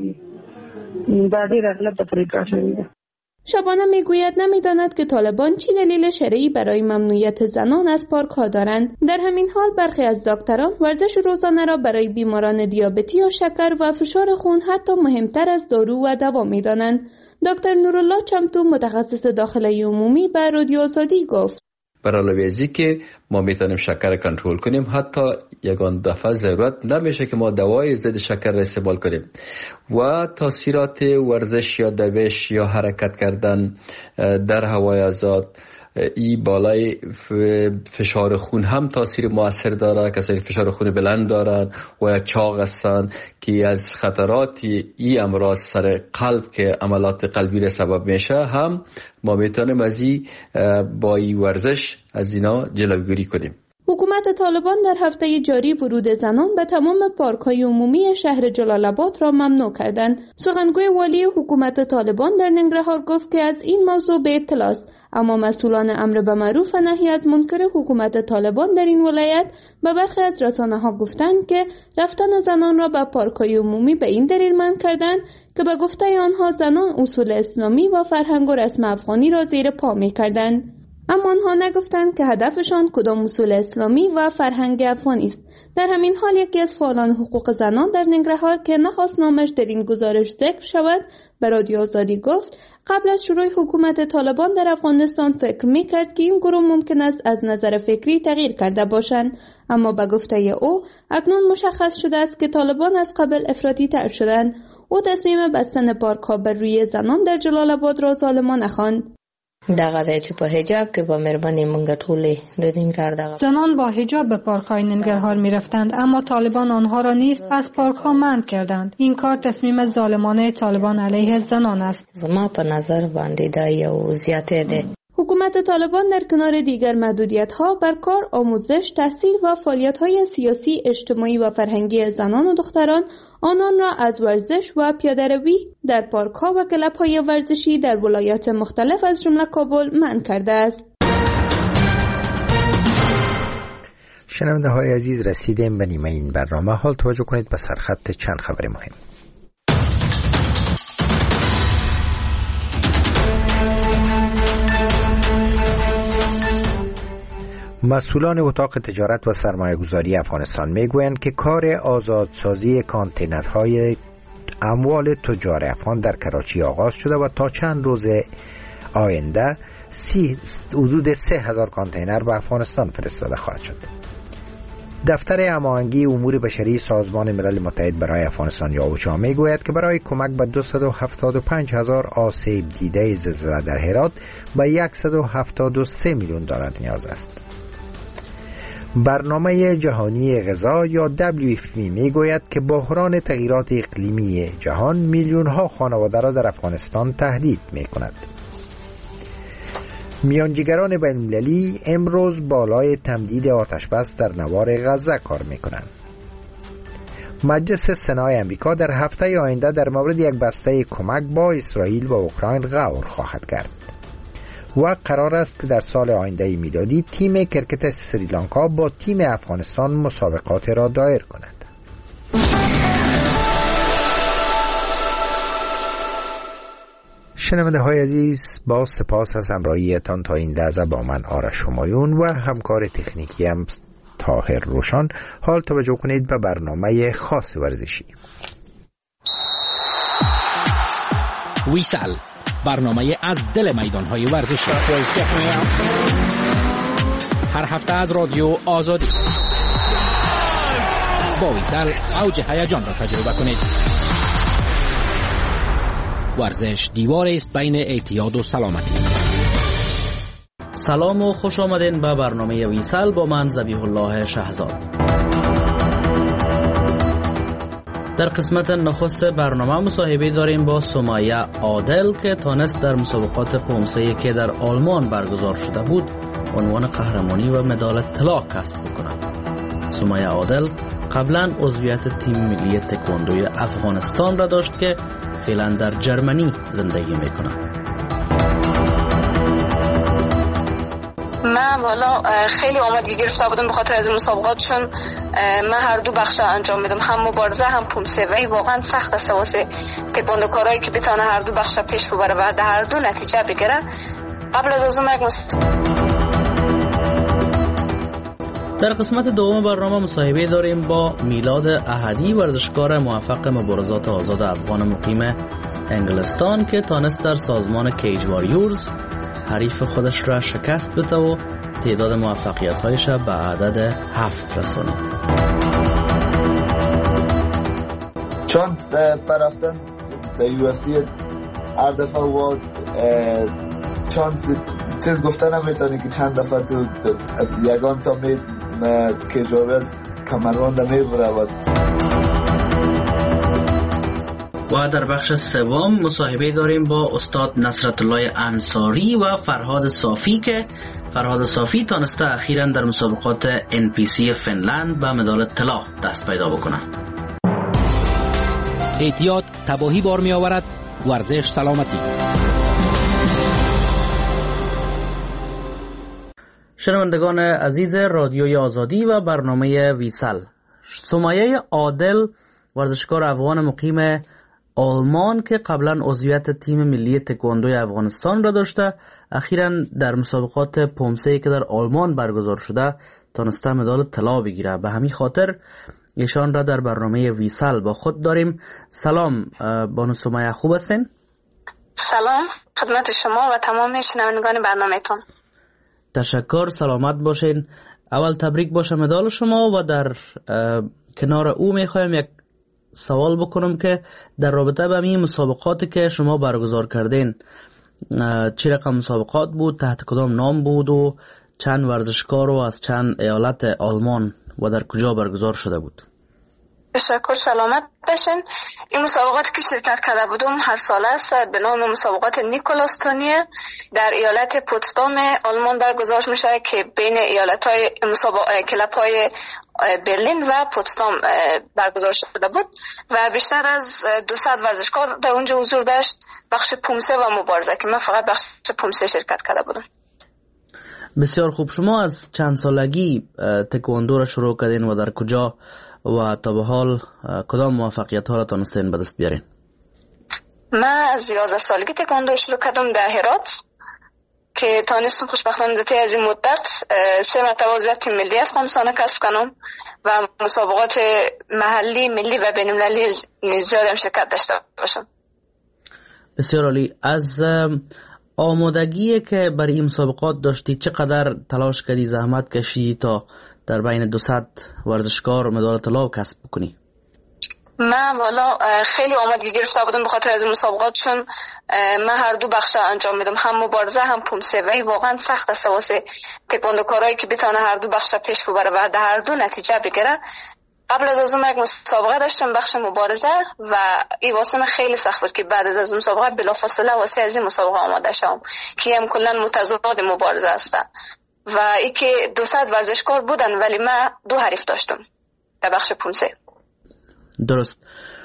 C: شبانه میگوید نمیداند که طالبان چی دلیل شرعی برای ممنوعیت زنان از پارک ها دارند. در همین حال برخی از دکتران ورزش روزانه را برای بیماران دیابتی یا شکر و فشار خون حتی مهمتر از دارو و دوا میدانند. دکتر نورالله چمتو، متخصص داخلی عمومی، به رادیو آزادی گفت:
W: برای علاوه از که ما میتونیم شکر کنترل کنیم، حتی یگان دفعه ضرورت نمیشه که ما دوای ضد شکر را استعمال کنیم و تاثیرات ورزش یا دوش یا حرکت کردن در هوای آزاد، این بالای فشار خون هم تاثیر موثر داره. کسایی فشار خون بلند دارن و یا چاق هستن که از خطرات این امراض سر قلب که عملات قلبی را سبب میشه هم ما میتونیم از این با این ورزش از اینا جلوگیری کنیم.
C: حکومت طالبان در هفته جاری ورود زنان به تمام پارک‌های عمومی شهر جلال آباد را ممنوع کردند. سخنگوی والی حکومت طالبان در ننگرهار گفت که از این موضوع به اطلاع است، اما مسئولان امر به معروف و نهی از منکر حکومت طالبان در این ولایت به برخی از رسانه‌ها گفتند که رفتن زنان را به پارک‌های عمومی به این دلیل منع کردند که به گفته آنها زنان اصول اسلامی و فرهنگ و رسم افغانی را زیر پا می‌کردند. اما آنها نگفتند که هدفشان کدام اصول اسلامی و فرهنگ افغانی است. در همین حال یکی از فعالان حقوق زنان در ننگرهار که نخواست نامش در این گزارش ذکر شود به رادیو آزادی گفت قبل از شروع حکومت طالبان در افغانستان فکر می‌کرد که این گروه ممکن است از نظر فکری تغییر کرده باشند، اما به گفته او اکنون مشخص شده است که طالبان از قبل افراطی تر شدند. او تصمیم بستن پارک‌ها بر روی زنان در جلال آباد را ظالمانه خواند.
U: زنان با حجاب به پارک‌های ننگرهار می‌رفتند، اما طالبان آنها را نیز از پارک‌ها منع کردند. این کار تصمیم ظالمانه طالبان علیه زنان است.
C: حکومت طالبان در کنار دیگر محدودیت‌ها بر کار، آموزش، تحصیل و فعالیت‌های سیاسی، اجتماعی و فرهنگی زنان و دختران آنان را از ورزش و پیاده‌روی در پارک‌ها و کلب‌های ورزشی در ولایات مختلف از جمله کابل منع کرده است.
A: شنونده‌های عزیز، رسیدیم به نیمه این برنامه. حال توجه کنید به سرخط چند خبر مهم. مسئولان اتاق تجارت و سرمایه‌گذاری افغانستان میگویند که کار آزادسازی کانتینرهای اموال تجار افغان در کراچی آغاز شده و تا چند روز آینده حدود 3000 کانتینر به افغانستان فرستاده خواهد شد. دفتر هماهنگی امور بشری سازمان ملل متحد برای افغانستان یا اوچا میگوید که برای کمک به 275,000 آسیب دیده زلزله در هرات به 173 میلیون دلار نیاز است. برنامه جهانی غذا یا WFP میگوید که بحران تغییرات اقلیمی جهان میلیون‌ها خانواده را در افغانستان تهدید می‌کند. میانجیگران بین‌المللی امروز بالای تمدید آتش‌بس در نوار غزه کار می‌کنند. مجلس سنای امریکا در هفته آینده در مورد یک بسته کمک با اسرائیل و اوکراین غور خواهد کرد و قرار است که در سال آینده میلادی تیم کرکت سریلانکا با تیم افغانستان مسابقات را دایر کند. شنونده های عزیز، با سپاس از همراهیتان تا این لحظه با من آرش همایون و همکار تکنیکیم طاهر روشان. حال توجه کنید به برنامه خاص ورزشی.
D: ویسال، برنامه از دل میدان‌های ورزشی. هر هفته از رادیو آزادی. با ویسال اوج هیجان را تجربه کنید. ورزش دیواری است بین اعتیاد و سلامتی.
E: سلام و خوش آمدین به برنامه ویسال با من ذبیح الله شهزاد. در قسمت نخست برنامه مصاحبه داریم با سمیه عادل که تانست در مسابقات پومسه‌ای که در آلمان برگزار شده بود عنوان قهرمانی و مدال طلا کسب کند. سمیه عادل قبلا عضویت تیم ملی تکواندوی افغانستان را داشت که فعلا در جرمنی زندگی میکنه.
J: من والا خیلی آمادگی گرفته بودم به خاطر از مسابقات، چون من هر دو بخش انجام میدم، هم مبارزه هم پومسه، و واقعا سخت است واسه تکواندوکارایی که بتونه هر دو بخش پیش ببره و در هر دو نتیجه بگیره. قبل از اون
E: در قسمت دوم برنامه مصاحبه داریم با میلاد احدی، ورزشکار موفق مبارزات آزاد افغان مقیم انگلستان که تانست در سازمان کیج واریورز حریف خودش را شکست بده و تعداد موفقیت‌هایش به عدد 7 رساند.
X: چانس پر رفتن در UFC هر دفعه و چانس چیز گفتن نمیتونی که چند دفعه تو از یگان تا می کیجوری از کمربند میبره.
E: و در بخش سوم مصاحبه داریم با استاد نصرت الله انصاری و فرهاد صافی که فرهاد صافی تانسته اخیراً در مسابقات NPC فنلند به مدال طلا دست پیدا بکنه.
D: اعتیاد تباهی بار می آورد، ورزش سلامتی.
E: شنوندگان عزیز رادیوی آزادی و برنامه ویسال، سمیه عادل ورزشکار افغان مقیم آلمان که قبلا عضویت تیم ملی تکواندوی افغانستان را داشته، اخیراً در مسابقات پومسه که در آلمان برگزار شده تانسته مدال طلا بگیره. به همین خاطر ایشان را در برنامه ویسال با خود داریم. سلام بانو سمیه، خوب هستین؟
J: سلام خدمت شما و تمام شنوندگان برنامه‌تون.
E: تشکر، سلامت باشین. اول تبریک باشه مدال شما و در کنار او میخوایم یک سوال بکنم که در رابطه به این مسابقاتی که شما برگزار کردین، چه رقم مسابقات بود، تحت کدام نام بود و چند ورزشکار و از چند ایالت آلمان و در کجا برگزار شده بود؟
J: تشکر، سلامت باشین. این مسابقاتی که شرکت کرده بودم هر سال است به نام مسابقات نیکولاس تونیه در ایالت پوتسدام آلمان برگزار میشه که بین ایالت‌های کلب‌های برلین و پوتسدام برگزار شده بود و بیشتر از 200 ورزشکار در اونجا حضور داشت، بخش پومسه و مبارزه که من فقط بخش پومسه شرکت کرده بودم.
E: بسیار خوب. شما از چند سالگی تکواندو را شروع کردین و در کجا و تا به حال کدام موفقیت ها را تانستین به دست بیارین؟
J: من از 11 سالگی تکواندو شروع کردم در هرات که تانستم خوشبختانه در از این مدت 3 مرتبه عضویت تیم ملی افغانستان کسب کنم و مسابقات محلی، ملی و بین‌المللی زیاد هم شرکت داشته باشم.
E: بسیار عالی. از آمادگی که برای این مسابقات داشتی چقدر تلاش کردی، زحمت کشیدی تا در بین 200 ورزشکار مدال طلا کسب بکنی؟
J: من والا خیلی آمادگی گرفته بودم به خاطر از این مسابقات، چون من هر دو بخش انجام میدم، هم مبارزه هم پومسه و واقعا سخت است واسه تکواندوکارایی که بتونه هر دو بخش پیش ببره و در هر دو نتیجه بگیره. قبل از اون یک مسابقه داشتم بخش مبارزه و این واسه من خیلی سخت بود که بعد از مسابقه بلافاصله واسه از این مسابقه آماده شدم که هم کلا متضاد مبارزه هستن و ای که 200 ورزشکار بودن ولی من 2 حریف داشتم در بخش پومسه.
E: درست.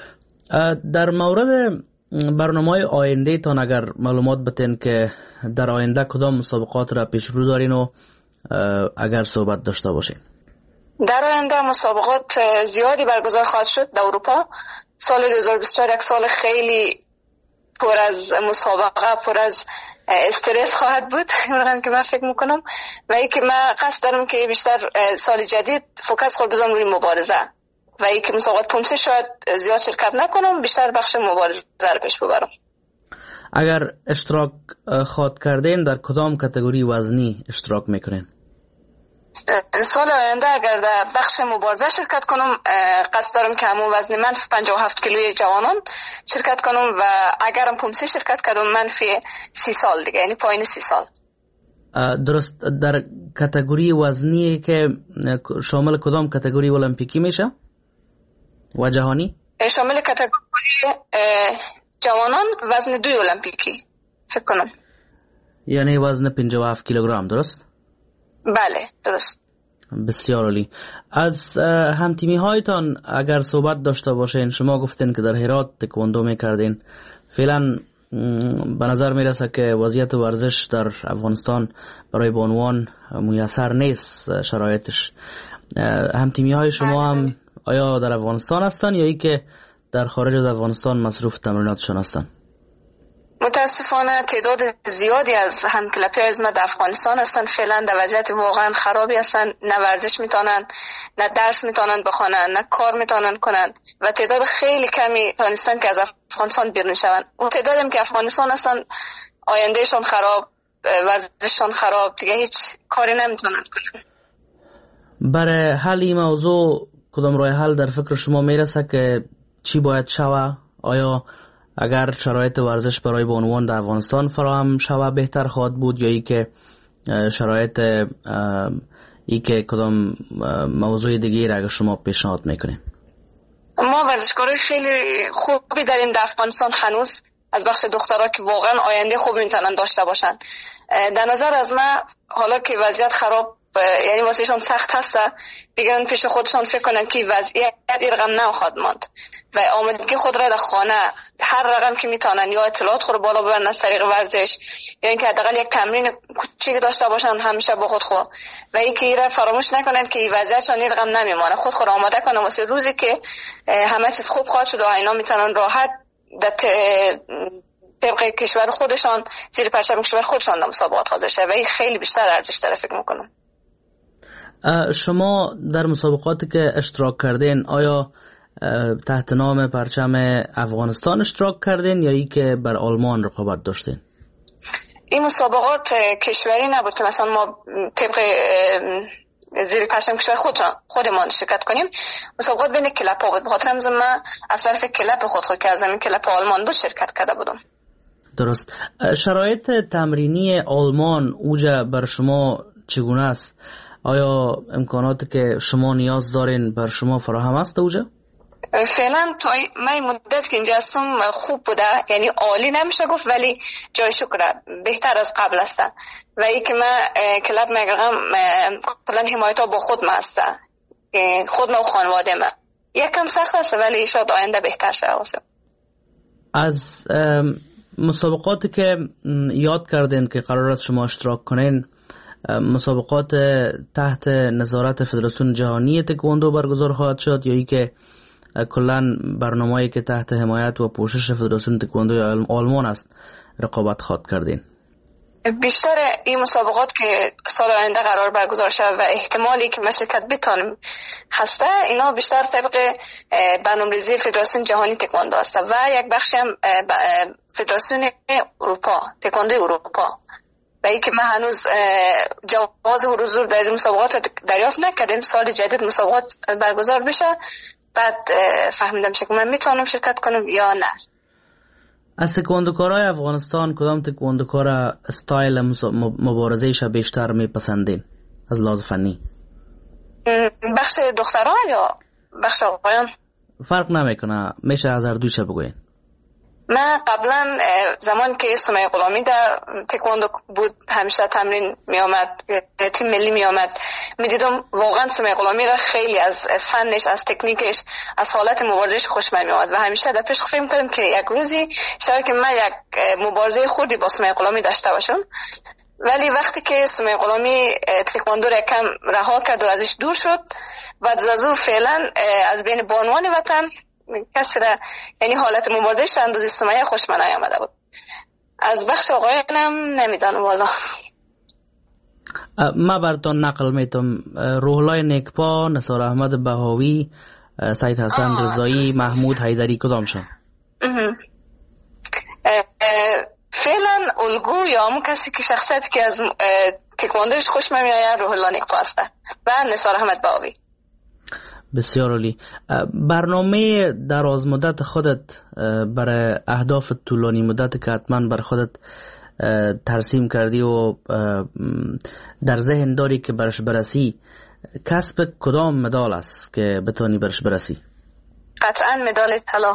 E: در مورد برنامه‌های آینده تان اگر معلومات بتین که در آینده کدام مسابقات را پیش رو دارین و اگر صحبت داشته باشین؟
J: در آینده مسابقات زیادی برگزار خواهد شد در اروپا. سال 2024 یک سال خیلی پر از مسابقه، پر از استرس خواهد بود رقم که من فکر میکنم و ای که من قصد دارم که بیشتر سال جدید فوکس خود بزنم روی مبارزه و ای که مسابقات پومسه شاید زیاد شرکت نکنم، بیشتر بخش مبارزه رو پیش ببرم.
E: اگر اشتراک خواهد کردین در کدام کاتگوری وزنی اشتراک میکنین؟
J: سال آینده اگر در بخش مبارزه شرکت کنم قصد دارم که همون وزن منفی 57 کیلوی جوانان شرکت کنم و اگرم پومسه شرکت کردم منفی 30 سال دیگه، یعنی پایین 30 سال.
E: درست. در کاتگوری وزنی که شامل کدام کاتگوری المپیکی میشه و جهانی؟
J: شامل کاتگوری جوانان وزن 2 المپیکی فکر کنم،
E: یعنی وزن 57 کیلوگرم. درست؟
J: بله درست.
E: بسیار عالی. از همتیمی هایتان اگر صحبت داشته باشین، شما گفتین که در هرات تکواندو میکردین، فعلا به نظر میرسه که وضعیت ورزش در افغانستان برای بانوان میسر نیست شرایطش. همتیمی های شما هم آیا در افغانستان هستن یا ای که در خارج از افغانستان مصروف تمریناتشان هستن؟
J: متاسفانه تعداد زیادی از همکلپی از ما در افغانستان هستن. فعلا در وضعیت واقعا خرابی هستن، نه ورزش میتونن، نه درس میتونن بخونن، نه کار میتونن کنن و تعداد خیلی کمی تونستن که از افغانستان بیرون شون. اون تعدادی که افغانستان هستن آیندهشون خراب، ورزششون خراب، دیگه هیچ کاری نمیتونن کنن.
E: برای حل این موضوع کدام راه حل در فکر شما میرسه که چی باید شوه؟ آیا اگر شرایط ورزش برای بانوان در افغانستان فراهم شوه بهتر خواهد بود یا ای که شرایط ای که کدام موضوع دیگه را اگر شما پیشنهاد میکنین؟
J: ما ورزشکارای خیلی خوبی داریم در افغانستان هنوز، از بخش دخترها که واقعا آینده خوب میتونن داشته باشن. در نظر از من حالا که وضعیت خراب یعنی واسهشون سخت هست، بگن پیش خودشون فکر کنن که وضعیت رقم نخواهد ماند و آمادگی خود را در خانه هر رقم که میتونن یا اطلاعات خود بالا ببرن از طریق ورزش یا اینکه حداقل یک تمرین کوچیک داشته باشن همیشه با خود و اینکه ایرا فراموش نکنن که وضعیتشون رقم نمیمونه، خود آماده کنن واسه روزی که همه چیز خوب خواهد شد و اینا میتونن راحت طبق کشور خودشان زیر پرچم کشور خودشان در مسابقات حاضر شه و این خیلی بیشتر ارزش داره فکر میکنم.
E: شما در مسابقاتی که اشتراک کردین آیا تحت نام پرچم افغانستان اشتراک کردین یا ای که بر آلمان رقابت داشتین؟
J: این مسابقات کشوری نبود که مثلا ما طبق زیر پرچم کشور خودمان شرکت کنیم. مسابقات بین کلاب ها بود. بخاطر همین من از طرف کلاب خود که از این کلاب آلمان بود شرکت کرده بودم.
E: درست. شرایط تمرینی آلمان اوجا بر شما چگونه است؟ آیا امکاناتی که شما نیاز دارین بر شما فراهم است اوجا؟
J: فعلا تا من مدت که اینجا هستم خوب بوده، یعنی عالی نمیشه گفت ولی جای شکر بهتر از قبل است. و ای که من کلاب میگم کلا حمایت ها با خود من است، خود من و خانواده من یکم سخت است ولی شاید آینده بهتر شه.
E: از مسابقاتی که یاد کردین که قرار است شما اشتراک کنین، مسابقات تحت نظارت فدراسیون جهانی تکواندو برگزار خواهد شد یا ای که کلن برنامه‌ای که تحت حمایت و پوشش فدراسیون تکواندو آلمان است رقابت خواهد کردین؟
J: بیشتر این مسابقات که سال آینده قرار برگزار شود و احتمالی که مشرکت بتانیم هسته، اینا بیشتر طبق برنامه‌ریزی فدراسیون جهانی تکواندو است و یک بخشی هم فدراسیون اروپا، تکواندو اروپا. و ای که من هنوز جواز حضور در این مسابقات دریافت نکردم. سال جدید مسابقات برگزار بشه بعد فهمیدم که من میتونم شرکت کنم یا نه.
E: از تکواندوکارای افغانستان کدام تکواندوکار استایل مبارزه‌اش بیشتر میپسندین از لحاظ فنی؟
J: بخش دختران یا بخش آقایان؟
E: فرق نمیکنه، میشه از هر دوش بگوین.
J: من قبلا زمان که سمیه غلامی در تکواندو بود همیشه تمرین می آمد، تیم ملی می آمد، می دیدم واقعا سمیه غلامی را خیلی از فنش، از تکنیکش، از حالت مبارزش خوشم می آمد و همیشه در پیش فکر می‌کردم که یک روزی شاید که من یک مبارزه خوردی با سمیه غلامی داشته باشم. ولی وقتی که سمیه غلامی تکواندو را کم رها کرد و ازش دور شد، بعد از اون فعلا از بین بانوان وطن کسی را، یعنی حالت مبارزش اندازه سمیه خوش من نیامده بود. از بخش آقایانم نمیدانم والا.
E: ما براتون نقل میتم روحلای نیکپا، نثار احمد بهاوی، سید حسن رضایی، محمود حیدری کدام شد؟
J: فعلا الگو یا همون کسی که شخصیتی که از تکواندوش خوش من میآید روحلا نیکپا است و نثار احمد بهاوی.
E: بسیار عالی. برنامه دراز مدت خودت برای اهداف طولانی مدت که حتما بر خودت ترسیم کردی و در ذهن داری که برش برسی، کسب کدام مدال است که بتونی برش برسی؟
J: قطعا مدال طلا.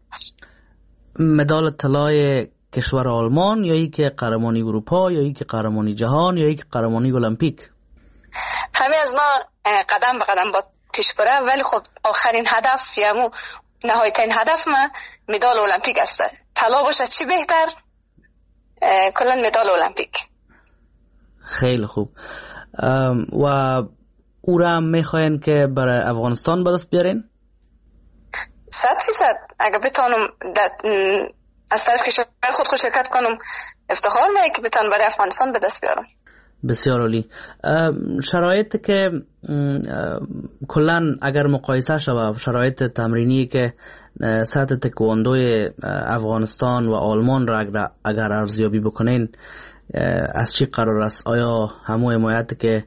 E: مدال طلای کشور آلمان یا ای که قهرمانی اروپا یا ای که قهرمانی جهان یا ای که قهرمانی المپیک؟
J: همه از ما قدم به قدم با پیش بره، ولی خب آخرین هدف یا نهایترین هدف من مدال المپیک است. طلا باشه چی بهتر، کلا مدال المپیک.
E: خیلی خوب. و او را میخواین که برای افغانستان به دست بیارین؟
J: 100%. اگر بتونم از طرف کشور خود شرکت کنم افتخار میکنم که بتونم برای افغانستان به دست بیارم.
E: بسیار عالی. شرایط که کلن اگر مقایسه شود شرایط تمرینی که سطح تکواندوی افغانستان و آلمان را اگر ارزیابی بکنین از چی قرار است؟ آیا همون حمایت که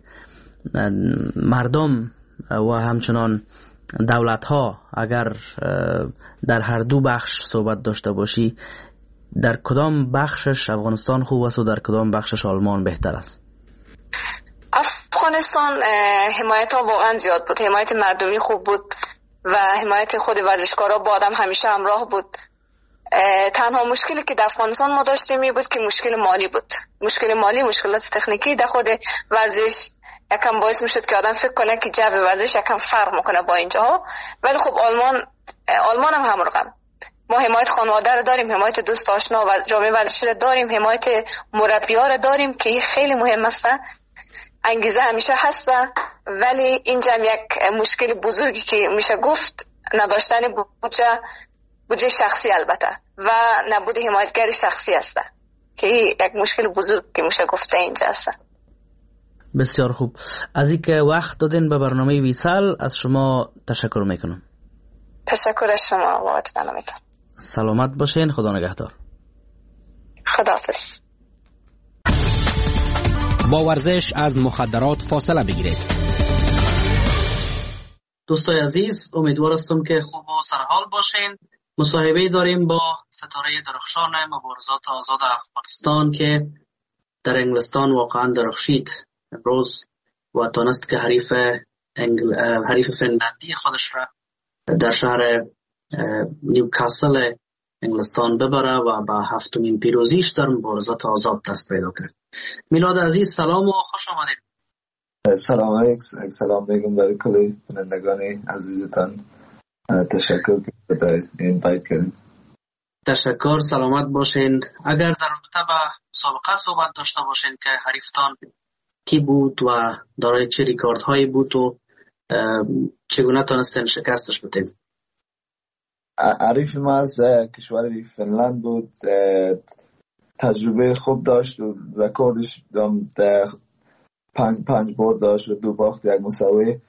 E: مردم و همچنان دولت ها اگر در هر دو بخش صحبت داشته باشی، در کدام بخشش افغانستان خوب است و در کدام بخشش آلمان بهتر است؟
J: افغانستان حمایت ها واقعا زیاد بود، حمایت مردمی خوب بود و حمایت خود ورزشکارا با آدم همیشه همراه بود. تنها مشکلی که در افغانستان ما داشتیم این بود که مشکل مالی بود، مشکل مالی، مشکلات تکنیکی در خود ورزش یکم باعث میشد که آدم فکر کنه که جو ورزش یکم فرق میکنه با اینجاها. ولی خب آلمان هم همرقم. ما حمایت خانواده رو داریم، حمایت دوست آشنا و جامعه ورزشی رو داریم، حمایت مربی‌ها رو داریم که این خیلی مهم است. انگیزه همیشه هست، ولی اینجا یک مشکل بزرگی که میشه گفت نداشتن بودجه شخصی البته و نبود حمایتگر شخصی است که یک مشکل بزرگ که میشه گفته اینجا است.
E: بسیار خوب. از اینکه وقت دادین به برنامه ویسال از شما تشکر میکنم.
J: تشکر از شما بابت برنامه‌تان.
E: سلامت باشین. خدا نگهدار.
J: خداحافظ.
D: با ورزش از مخدرات فاصله بگیرید.
E: دوستای عزیز، امیدوار هستم که خوب و سرحال باشین. مصاحبه داریم با ستاره درخشان مبارزات آزاد افغانستان که در انگلستان واقعا درخشید امروز و تانست که حریف فنلندی خودش را در شهر نیوکاسل انگلستان ببره و با 7مین پیروزیش در مبارزات آزاد دست پیدا کرد. میلاد عزیز، سلام و خوش آمدید.
X: سلام علیکم. سلام میگم برای کل بینندگان عزیزتان. تشکر که این باید کردیم.
E: تشکر. سلامت باشین. اگر در رابطه با مسابقه صحبت داشته باشین که حریفتان کی بود و دارای چه ریکاردهایی بود و چگونه تانستین شکستش بدین؟
X: حریف ما از کشور فنلند بود. تجربه خوب داشت و رکوردش 5 برد داشت و 2 باخت 1 مساوی.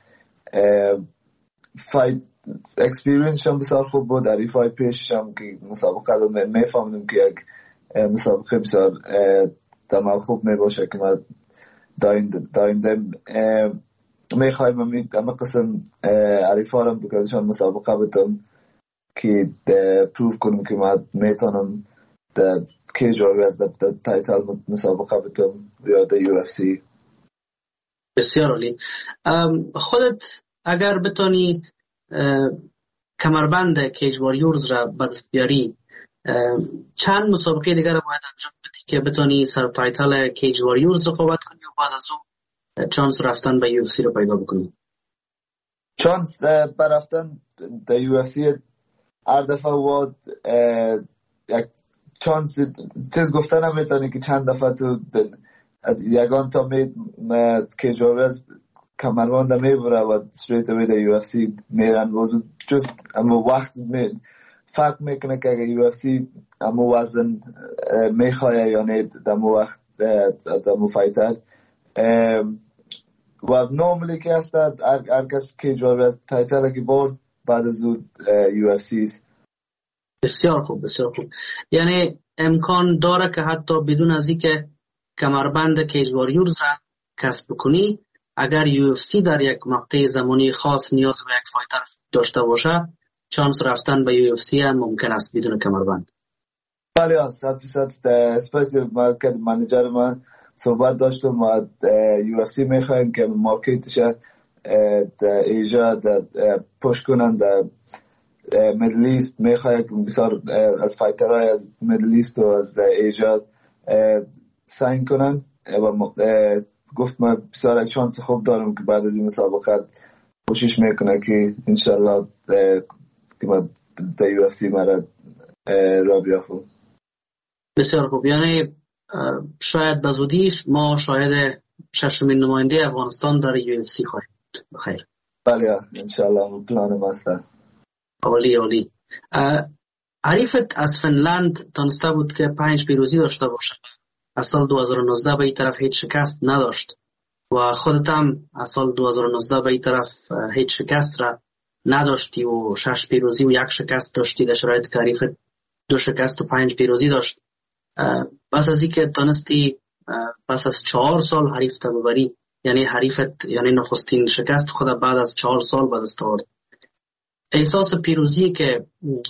X: فایت اکسپریانس هم بسیار خوب بود. حریفای پیشش هم که مسابقه داد میفهمیدم که یک مسابقه بسیار دماغ خوب میباشه که ما داینده میخوایم همه قسم حریفا رو بکردشان مسابقه بدم که پروف کنم که ما میتونم در کیج وارز در تایتل مسابقه بدم یا در UFC.
E: بسیار عالی. خودت اگر بتونی کمربند کیج واریورز را به دست بیاری، چند مسابقه دیگر را باید انجام بدی که بتونی سر تایتل کیج واریورز رقابت کنی و بعد از اون چانس رفتن به UFC رو پیدا بکنی؟
X: چانس برفتن در UFC هر دفعه واد یک چانس چیز گفتن نمیتونی که چند دفعه تو یگان تا کیج واریورز کمربند میبره و استریت اوی در UFC میرن و جز اما وقت فرق میکنه که اگر UFC اما وزن میخواه یا نه در وقت در فایتر و نورمالی که هست هر کس که جواب از تایتل که برد بعد از اون UFC.
E: بسیار خوب، بسیار خوب. یعنی امکان داره که حتی بدون از اینکه کمربند کیج واریورز را کسب کنی، اگر UFC در یک مقطع زمانی خاص نیاز به یک فایتر داشته باشه، چانس رفتن به UFC هم ممکن است بدون کمربند.
X: بله 100% اسپیشلی ما که منیجر من صحبت داشتم و UFC میخوایم که مارکتش در ایجا پوش کنن در میدل ایست، میخوایم بسیار از فایترهای از میدل ایست و از ایجا ساین کنن و گفت ما بسیار یک شانس خوب دارم که بعد از این مسابقه کوشش میکنه که انشالله که ما در UFC مرا را بیافم.
E: بسیار خوب. یعنی شاید بزودیش ما شاید 6مین نماینده افغانستان در UFC خواهیم بود. بخیر.
X: بله انشالله پلان ماست.
E: عالی عالی. حریفت از فنلند تانسته بود که 5 پیروزی داشته باشه. از سال 2019 به این طرف هیچ شکست نداشت و خودت هم از سال 2019 به این طرف هیچ شکست را نداشتی و 6 پیروزی و 1 شکست داشتی، در شرایط که حریفت 2 شکست و 5 پیروزی داشت. پس از اینکه تانستی پس از 4 سال حریف تا ببری، یعنی حریفت یعنی نخستین شکست خود بعد از 4 سال بعد از آورد، احساس پیروزی که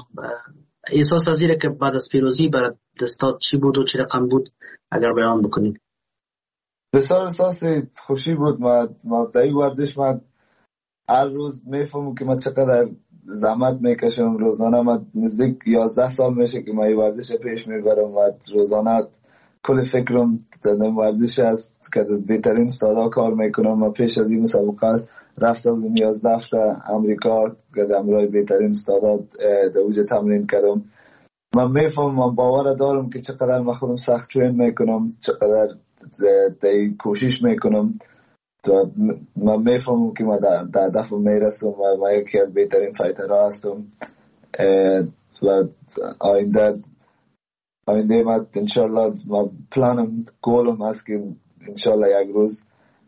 E: احساس از اینه که بعد از پیروزی برات دستات چی بود و چه رقم بود اگر بیان بکنید؟
X: بسیار احساس خوشی بود. ما در این ورزش من هر روز میفهمم که من چقدر زحمت میکشم. روزانه من نزدیک 11 سال میشه که من این ورزش پیش میبرم و روزانه کل فکرم در ورزش است که بهترین استادا کار میکنم. من پیش از این مسابقه رفته بودم 11 هفته امریکا که امرای بهترین استادا در اوج تمرین کردم. من میفهمم، من باور دارم که چقدر من خودم سخت ترین میکنم، چقدر در کوشش میکنم. تو من میفهمم که من در هدف میرسم و من یکی از بهترین فایترها هستم. و آینده من انشالله پلانم گولم هست که انشالله یک روز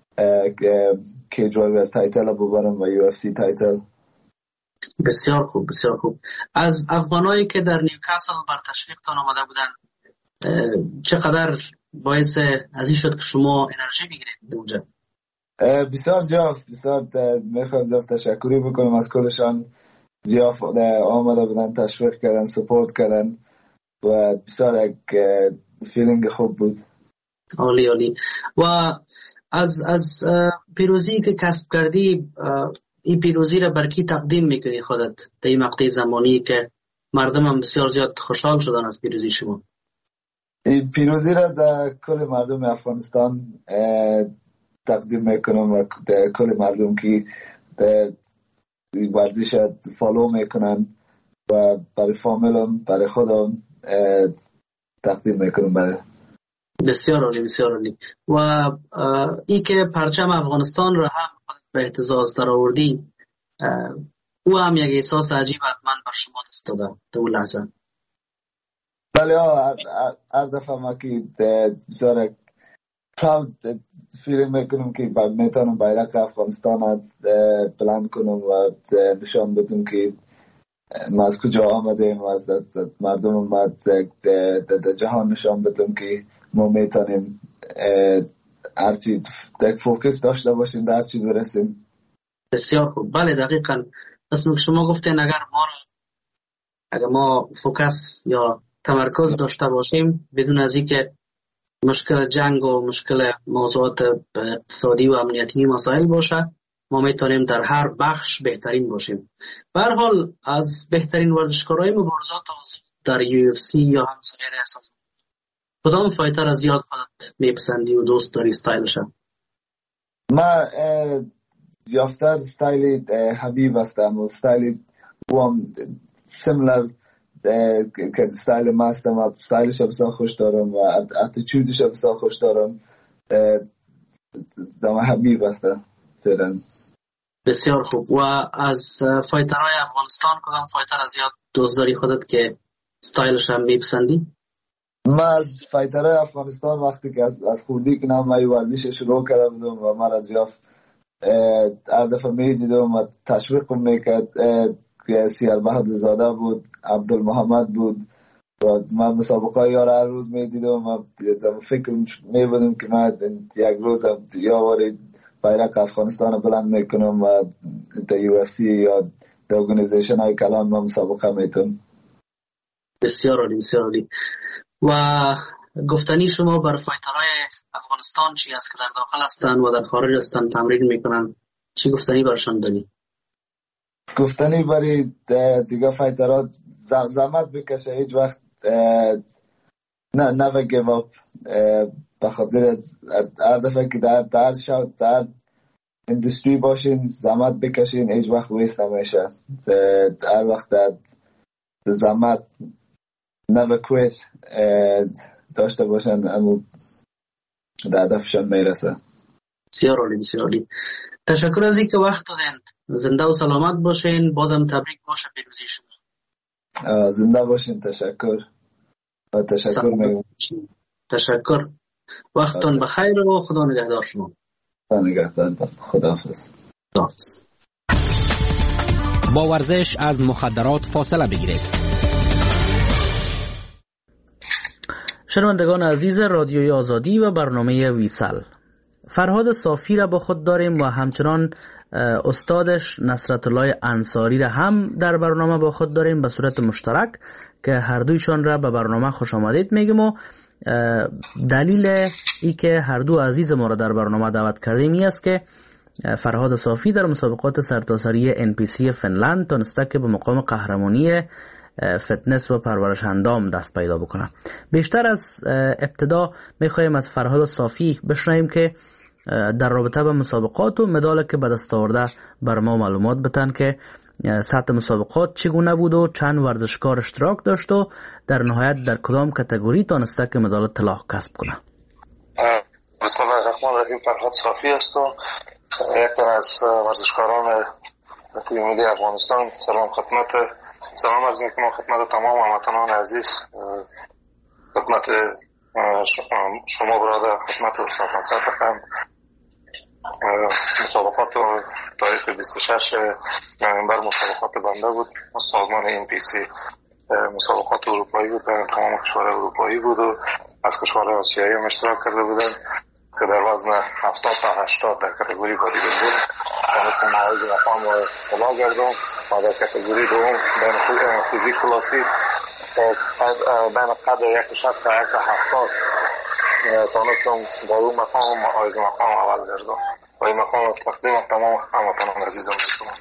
X: کیج ورگز تایتل ببرم و UFC تایتل.
E: بسیار خوب بسیار خوب. از افغانایی که در نیوکاسل بر تشویقتان آمده بودن چقدر باعث از این شد که شما انرژی بگیرید اونجا؟
X: بسیار زیاف میخوام زیاف تشکری بکنم از کلشان. زیاف آمده بودن، تشویق کردن، سپورت کردن و بسیار یک فیلینگ خوب بود.
E: عالی عالی. و از پیروزی که کسب کردی، این پیروزی را بر کی تقدیم میکنی خودت در این مقطع زمانی که مردم هم بسیار زیاد خوشحال شدن از پیروزی شما؟
X: این پیروزی را در کل مردم افغانستان تقدیم میکنم و در کل مردم که در ورزش فالو میکنن و برای فامیلم برای خودم تقدیم میکنم.
E: بسیار عالی بسیار عالی. و ای که پرچم افغانستان را هم به اهتزاز در آوردی، او هم یک احساس عجیب حتما بر شما دست داده در اون لحظه.
X: بله هر دفعه ما که بسیار پراود فیلینگ میکنم که میتونم بیرق افغانستان بلند کنم و نشان بدم که ما از کجا آمدیم و از مردم ما در جهان نشان بدم که ما میتونیم هرچی فوکس داشته باشیم در هرچی برسیم.
E: بسیار خوب. بله دقیقا اسم که شما گفتین اگر ما فوکس یا تمرکز داشته باشیم بدون از اینکه مشکل جنگ و مشکل موضوعات اقتصادی و امنیتی مسائل باشه، ما میتونیم در هر بخش بهترین باشیم. به هر حال از بهترین ورزشکارای مبارزات در UFC یا هم سایر احساس کدام فایتر از یاد خودت میپسندی و دوست داری استایلش؟
X: ما زیافتر استایل حبیب هستم و استایل هم سیملر که استایل ما هستم. استایلش بسیار خوش دارم و اتیتودش بسیار خوش دارم. دم حبیب هستم فعلا.
E: بسیار خوب. و از فایترهای افغانستان کدام فایتر از یاد دوست داری خودت که استایلش هم میپسندی؟
X: ما از فایترهای افغانستان وقتی که از خوردی که نام مایی ورزش شروع کرده بودم و من از یاف هر دفعه میدیدم و تشویقم میکرد که سیربهاد زاده بود، عبدالمحمد بود و من مسابقه یار هر روز میدیدم و فکر میبودم که من یک روز یا واری بیرق افغانستان بلند میکنم و در UFC یا در ارگانیزیشن های کلان ما مسابقه میتونم.
E: بسیار عالی بسیار عالی. و گفتنی شما بر فایترهای افغانستان چی است که در داخل هستن و در خارج هستن تمرین میکنن، چی گفتنی برشان داری؟
X: گفتنی برای دیگه فایترها زحمت بکشه، هیچ وقت never give up. بخاطر هر دفعه که در اندستری باشین زحمت بکشین هیچ وقت ویست نمیشه. هر وقت زحمت never quit داشته باشن اما در هدفشان میرسه.
E: بسیار عالی بسیار عالی. تشکر از اینکه وقت دادین. زنده و سلامت باشین. بازم تبریک باشه پیروزی شما.
X: زنده باشین. تشکر و تشکر میگم.
E: تشکر. وقتتون بخیر و خدا نگهدار شما.
X: خدا نگهدار. خداحافظ.
E: خداحافظ.
D: با ورزش از مخدرات فاصله بگیرید.
E: شنوندگان عزیز رادیوی آزادی و برنامه ویسل، فرهاد صافی را با خود داریم و همچنان استادش نصرت الله انصاری را هم در برنامه با خود داریم به صورت مشترک که هر دویشان را به برنامه خوش آمدید میگیم و دلیل ای که هر دو عزیز ما را در برنامه دعوت کردیم این است که فرهاد صافی در مسابقات سرتاسری NPC فنلند تونسته که به مقام قهرمانی فتنس و پرورش اندام دست پیدا بکنه. بیشتر از ابتدا میخوایم از فرهاد صافی بشنویم که در رابطه با مسابقات و مدال که به دست آورده بر ما معلومات بدن که سطح مسابقات چگونه بود و چند ورزشکار اشتراک داشت و در نهایت در کدام کاتگوری تونسته که مدال طلا کسب کنه.
B: بسم الله الرحمن الرحیم. فرهاد صافی هستم، یک از ورزشکاران تیم ملی افغانستان. سلام خدمت سلام عرض میکنم خدمت تمام هموطنان عزیز، خدمت شما برادر، خدمت استاد نصرت. مسابقات تاریخ 26 نوامبر مسابقات بنده بود. سازمان NPC مسابقات اروپایی بود، تمام کشورهای اروپایی بود و از کشورهای آسیایی هم اشتراک کرده بودن که در وزن 70 تا 80 در کاتگوری بادی بیلدینگ تونستم مواعظ مقام و طلا گردم و در کاتگوری دوم بین فیزیک کلاسی بین قدر 160 تا 170 تونستم در اون مقام مواعظ مقام اول گردم و این مقام تقدیم تمام هموطنان عزیزم میکنم.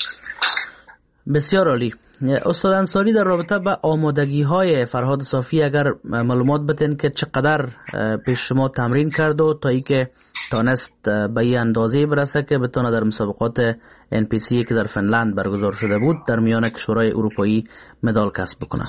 E: بسیار عالی. استاد انصاری، در رابطه با آمادگی های فرهاد صافی اگر معلومات بدین که چقدر پیش شما تمرین کرد و تا ای که تانست به این اندازه برسه که بتونه در مسابقات NPC که در فنلند برگزار شده بود در میان کشورهای اروپایی مدال کسب بکنه؟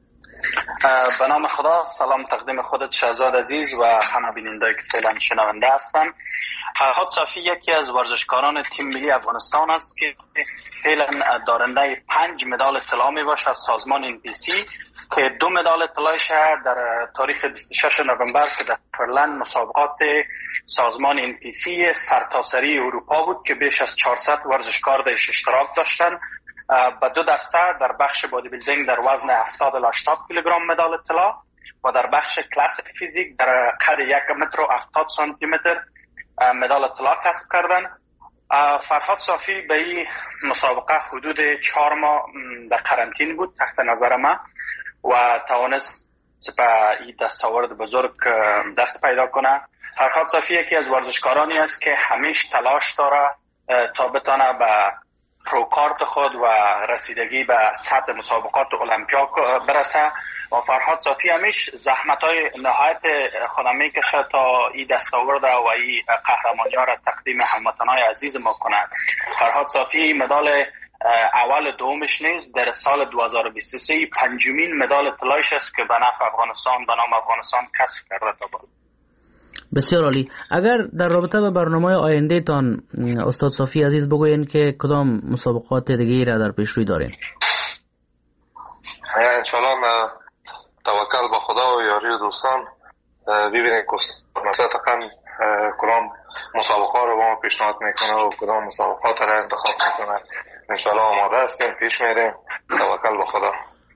I: به نام خدا، سلام تقدیم خودت شهزاد عزیز و همه بیننده‌ای که فعلا شنونده هستن. فرهاد صافی یکی از ورزشکاران تیم ملی افغانستان است که فعلا دارنده 5 مدال طلا میباشه از سازمان NPC که 2 مدال طلایش در تاریخ 26 نوامبر که در فرلند مسابقات سازمان NPC سرتاسری اروپا بود که بیش از 400 ورزشکار درش اشتراک داشتن. با 2 دسته در بخش بادی بیلدینگ در وزن 70 الی 80 کیلوگرم مدال طلا و در بخش کلاسیک فیزیک در قد 1 متر و 70 سانتی متر مدال طلا کسب کردن. فرهاد صافی به این مسابقه حدود 4 ماه در قرنطین بود تحت نظر ما و توانست به این دستاورد بزرگ دست پیدا کنه. فرهاد صافی یکی از ورزشکارانی است که همیشه تلاش داره تا بتونه به پروکارت خود و رسیدگی به سطح مسابقات المپیا برسه و فرهاد صافی همیشه زحمت‌های نهایت خودم میکشه تا این دستاورد و این قهرمانی‌ها را تقدیم هموطنان عزیز ما کنه. فرهاد صافی مدال اول دومش نیست، در سال 2023 پنجمین مدال طلایش است که به نفع افغانستان به نام افغانستان کسب کرده تا بود.
E: بسیار عالی. اگر در رابطه با برنامه آینده تان استاد صافی عزیز بگوین که کدام مسابقات دیگه را در پیش روی دارین؟
B: انشالله توکل به خدا و یاری دوستان ببینیم که مثلا کدام مسابقات رو با ما پیشنهاد میکنه و کدام مسابقات را انتخاب میکنه. انشالله آماده هستیم، پیش میریم، توکل به خدا.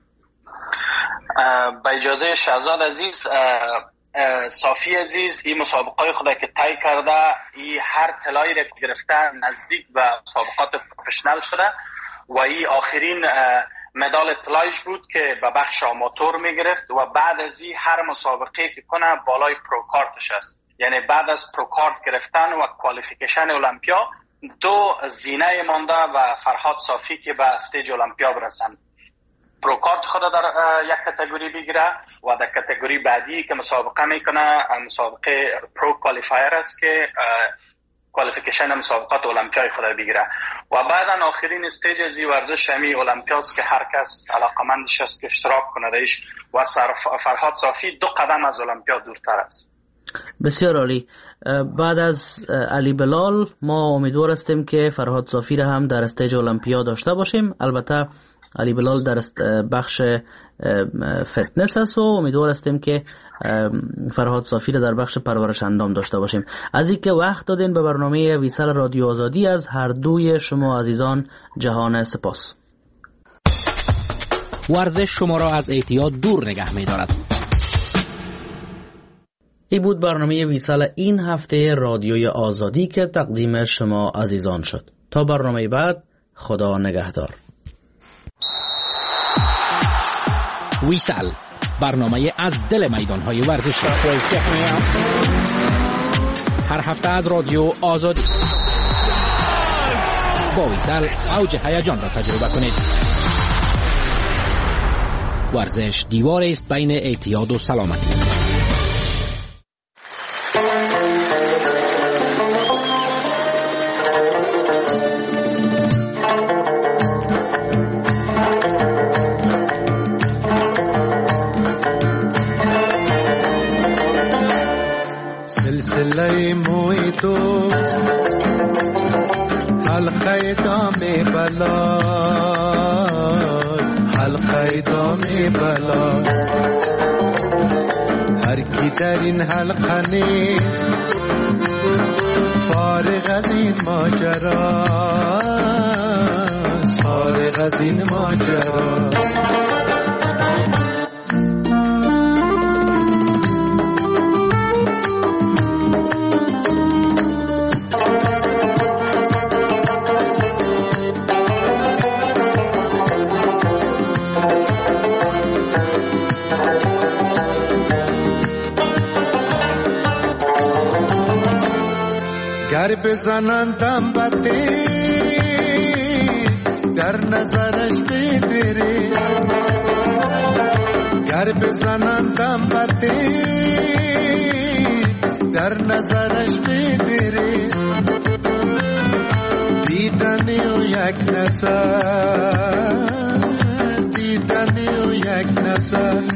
I: با اجازه شهزاد عزیز، صافی عزیز این مسابقات خدا که طی کرده، این هر طلایی را که گرفته نزدیک به مسابقات پروفشنال شده و این آخرین مدال طلایش بود که به بخش آماتور میگرفت و بعد از این هر مسابقه که کنه بالای پروکارتش است. یعنی بعد از پروکارت گرفتن و کوالیفیکیشن المپیا 2 زینه مانده و فرهاد صافی که به استیج المپیا برسند. پروکارت خود در یک کاتگوری بگیره و در کاتگوری بعدی که مسابقه میکنه مسابقه پرو کوالیفایر است که کوالیفیکیشن مسابقات المپیای خود بگیره و بعدا آخرین استیج از این ورزش همی المپیاست که هر کس علاقمندش است که اشتراک کنه درش و فرهاد صافی 2 قدم از المپیا دورتر است.
E: بسیار عالی. بعد از علی بلال ما امیدوار هستیم که فرهاد صافی را هم در استیج المپیا داشته باشیم. البته علی بلال در بخش فتنس است و امیدوار هستیم که فرهاد صافی را در بخش پرورش اندام داشته باشیم. از اینکه وقت دادین به برنامه ویسال رادیو آزادی از هر دوی شما عزیزان جهان سپاس.
D: ورزش شما را از اعتیاد دور نگه می دارد.
E: این بود برنامه ویسال این هفته رادیوی آزادی که تقدیم شما عزیزان شد. تا برنامه بعد، خدا نگهدار.
D: ویسال، برنامه از دل میدانهای ورزشی. هر هفته از رادیو آزادی. با ویسال اوج هیجان را تجربه کنید. ورزش دیواری است بین اعتیاد و سلامتی.
K: سلسله موی دوست حلقه دام بلا حلقه دام بلاست. هر کی در این حلقه نیست فارغ از این ماجراست، فارغ از این ماجراست. گر بزنندم بده در نظرش بدره، گر بزنندم بده در نظرش بدره. دیدنی و یک نظر، دیدنی و یک نظر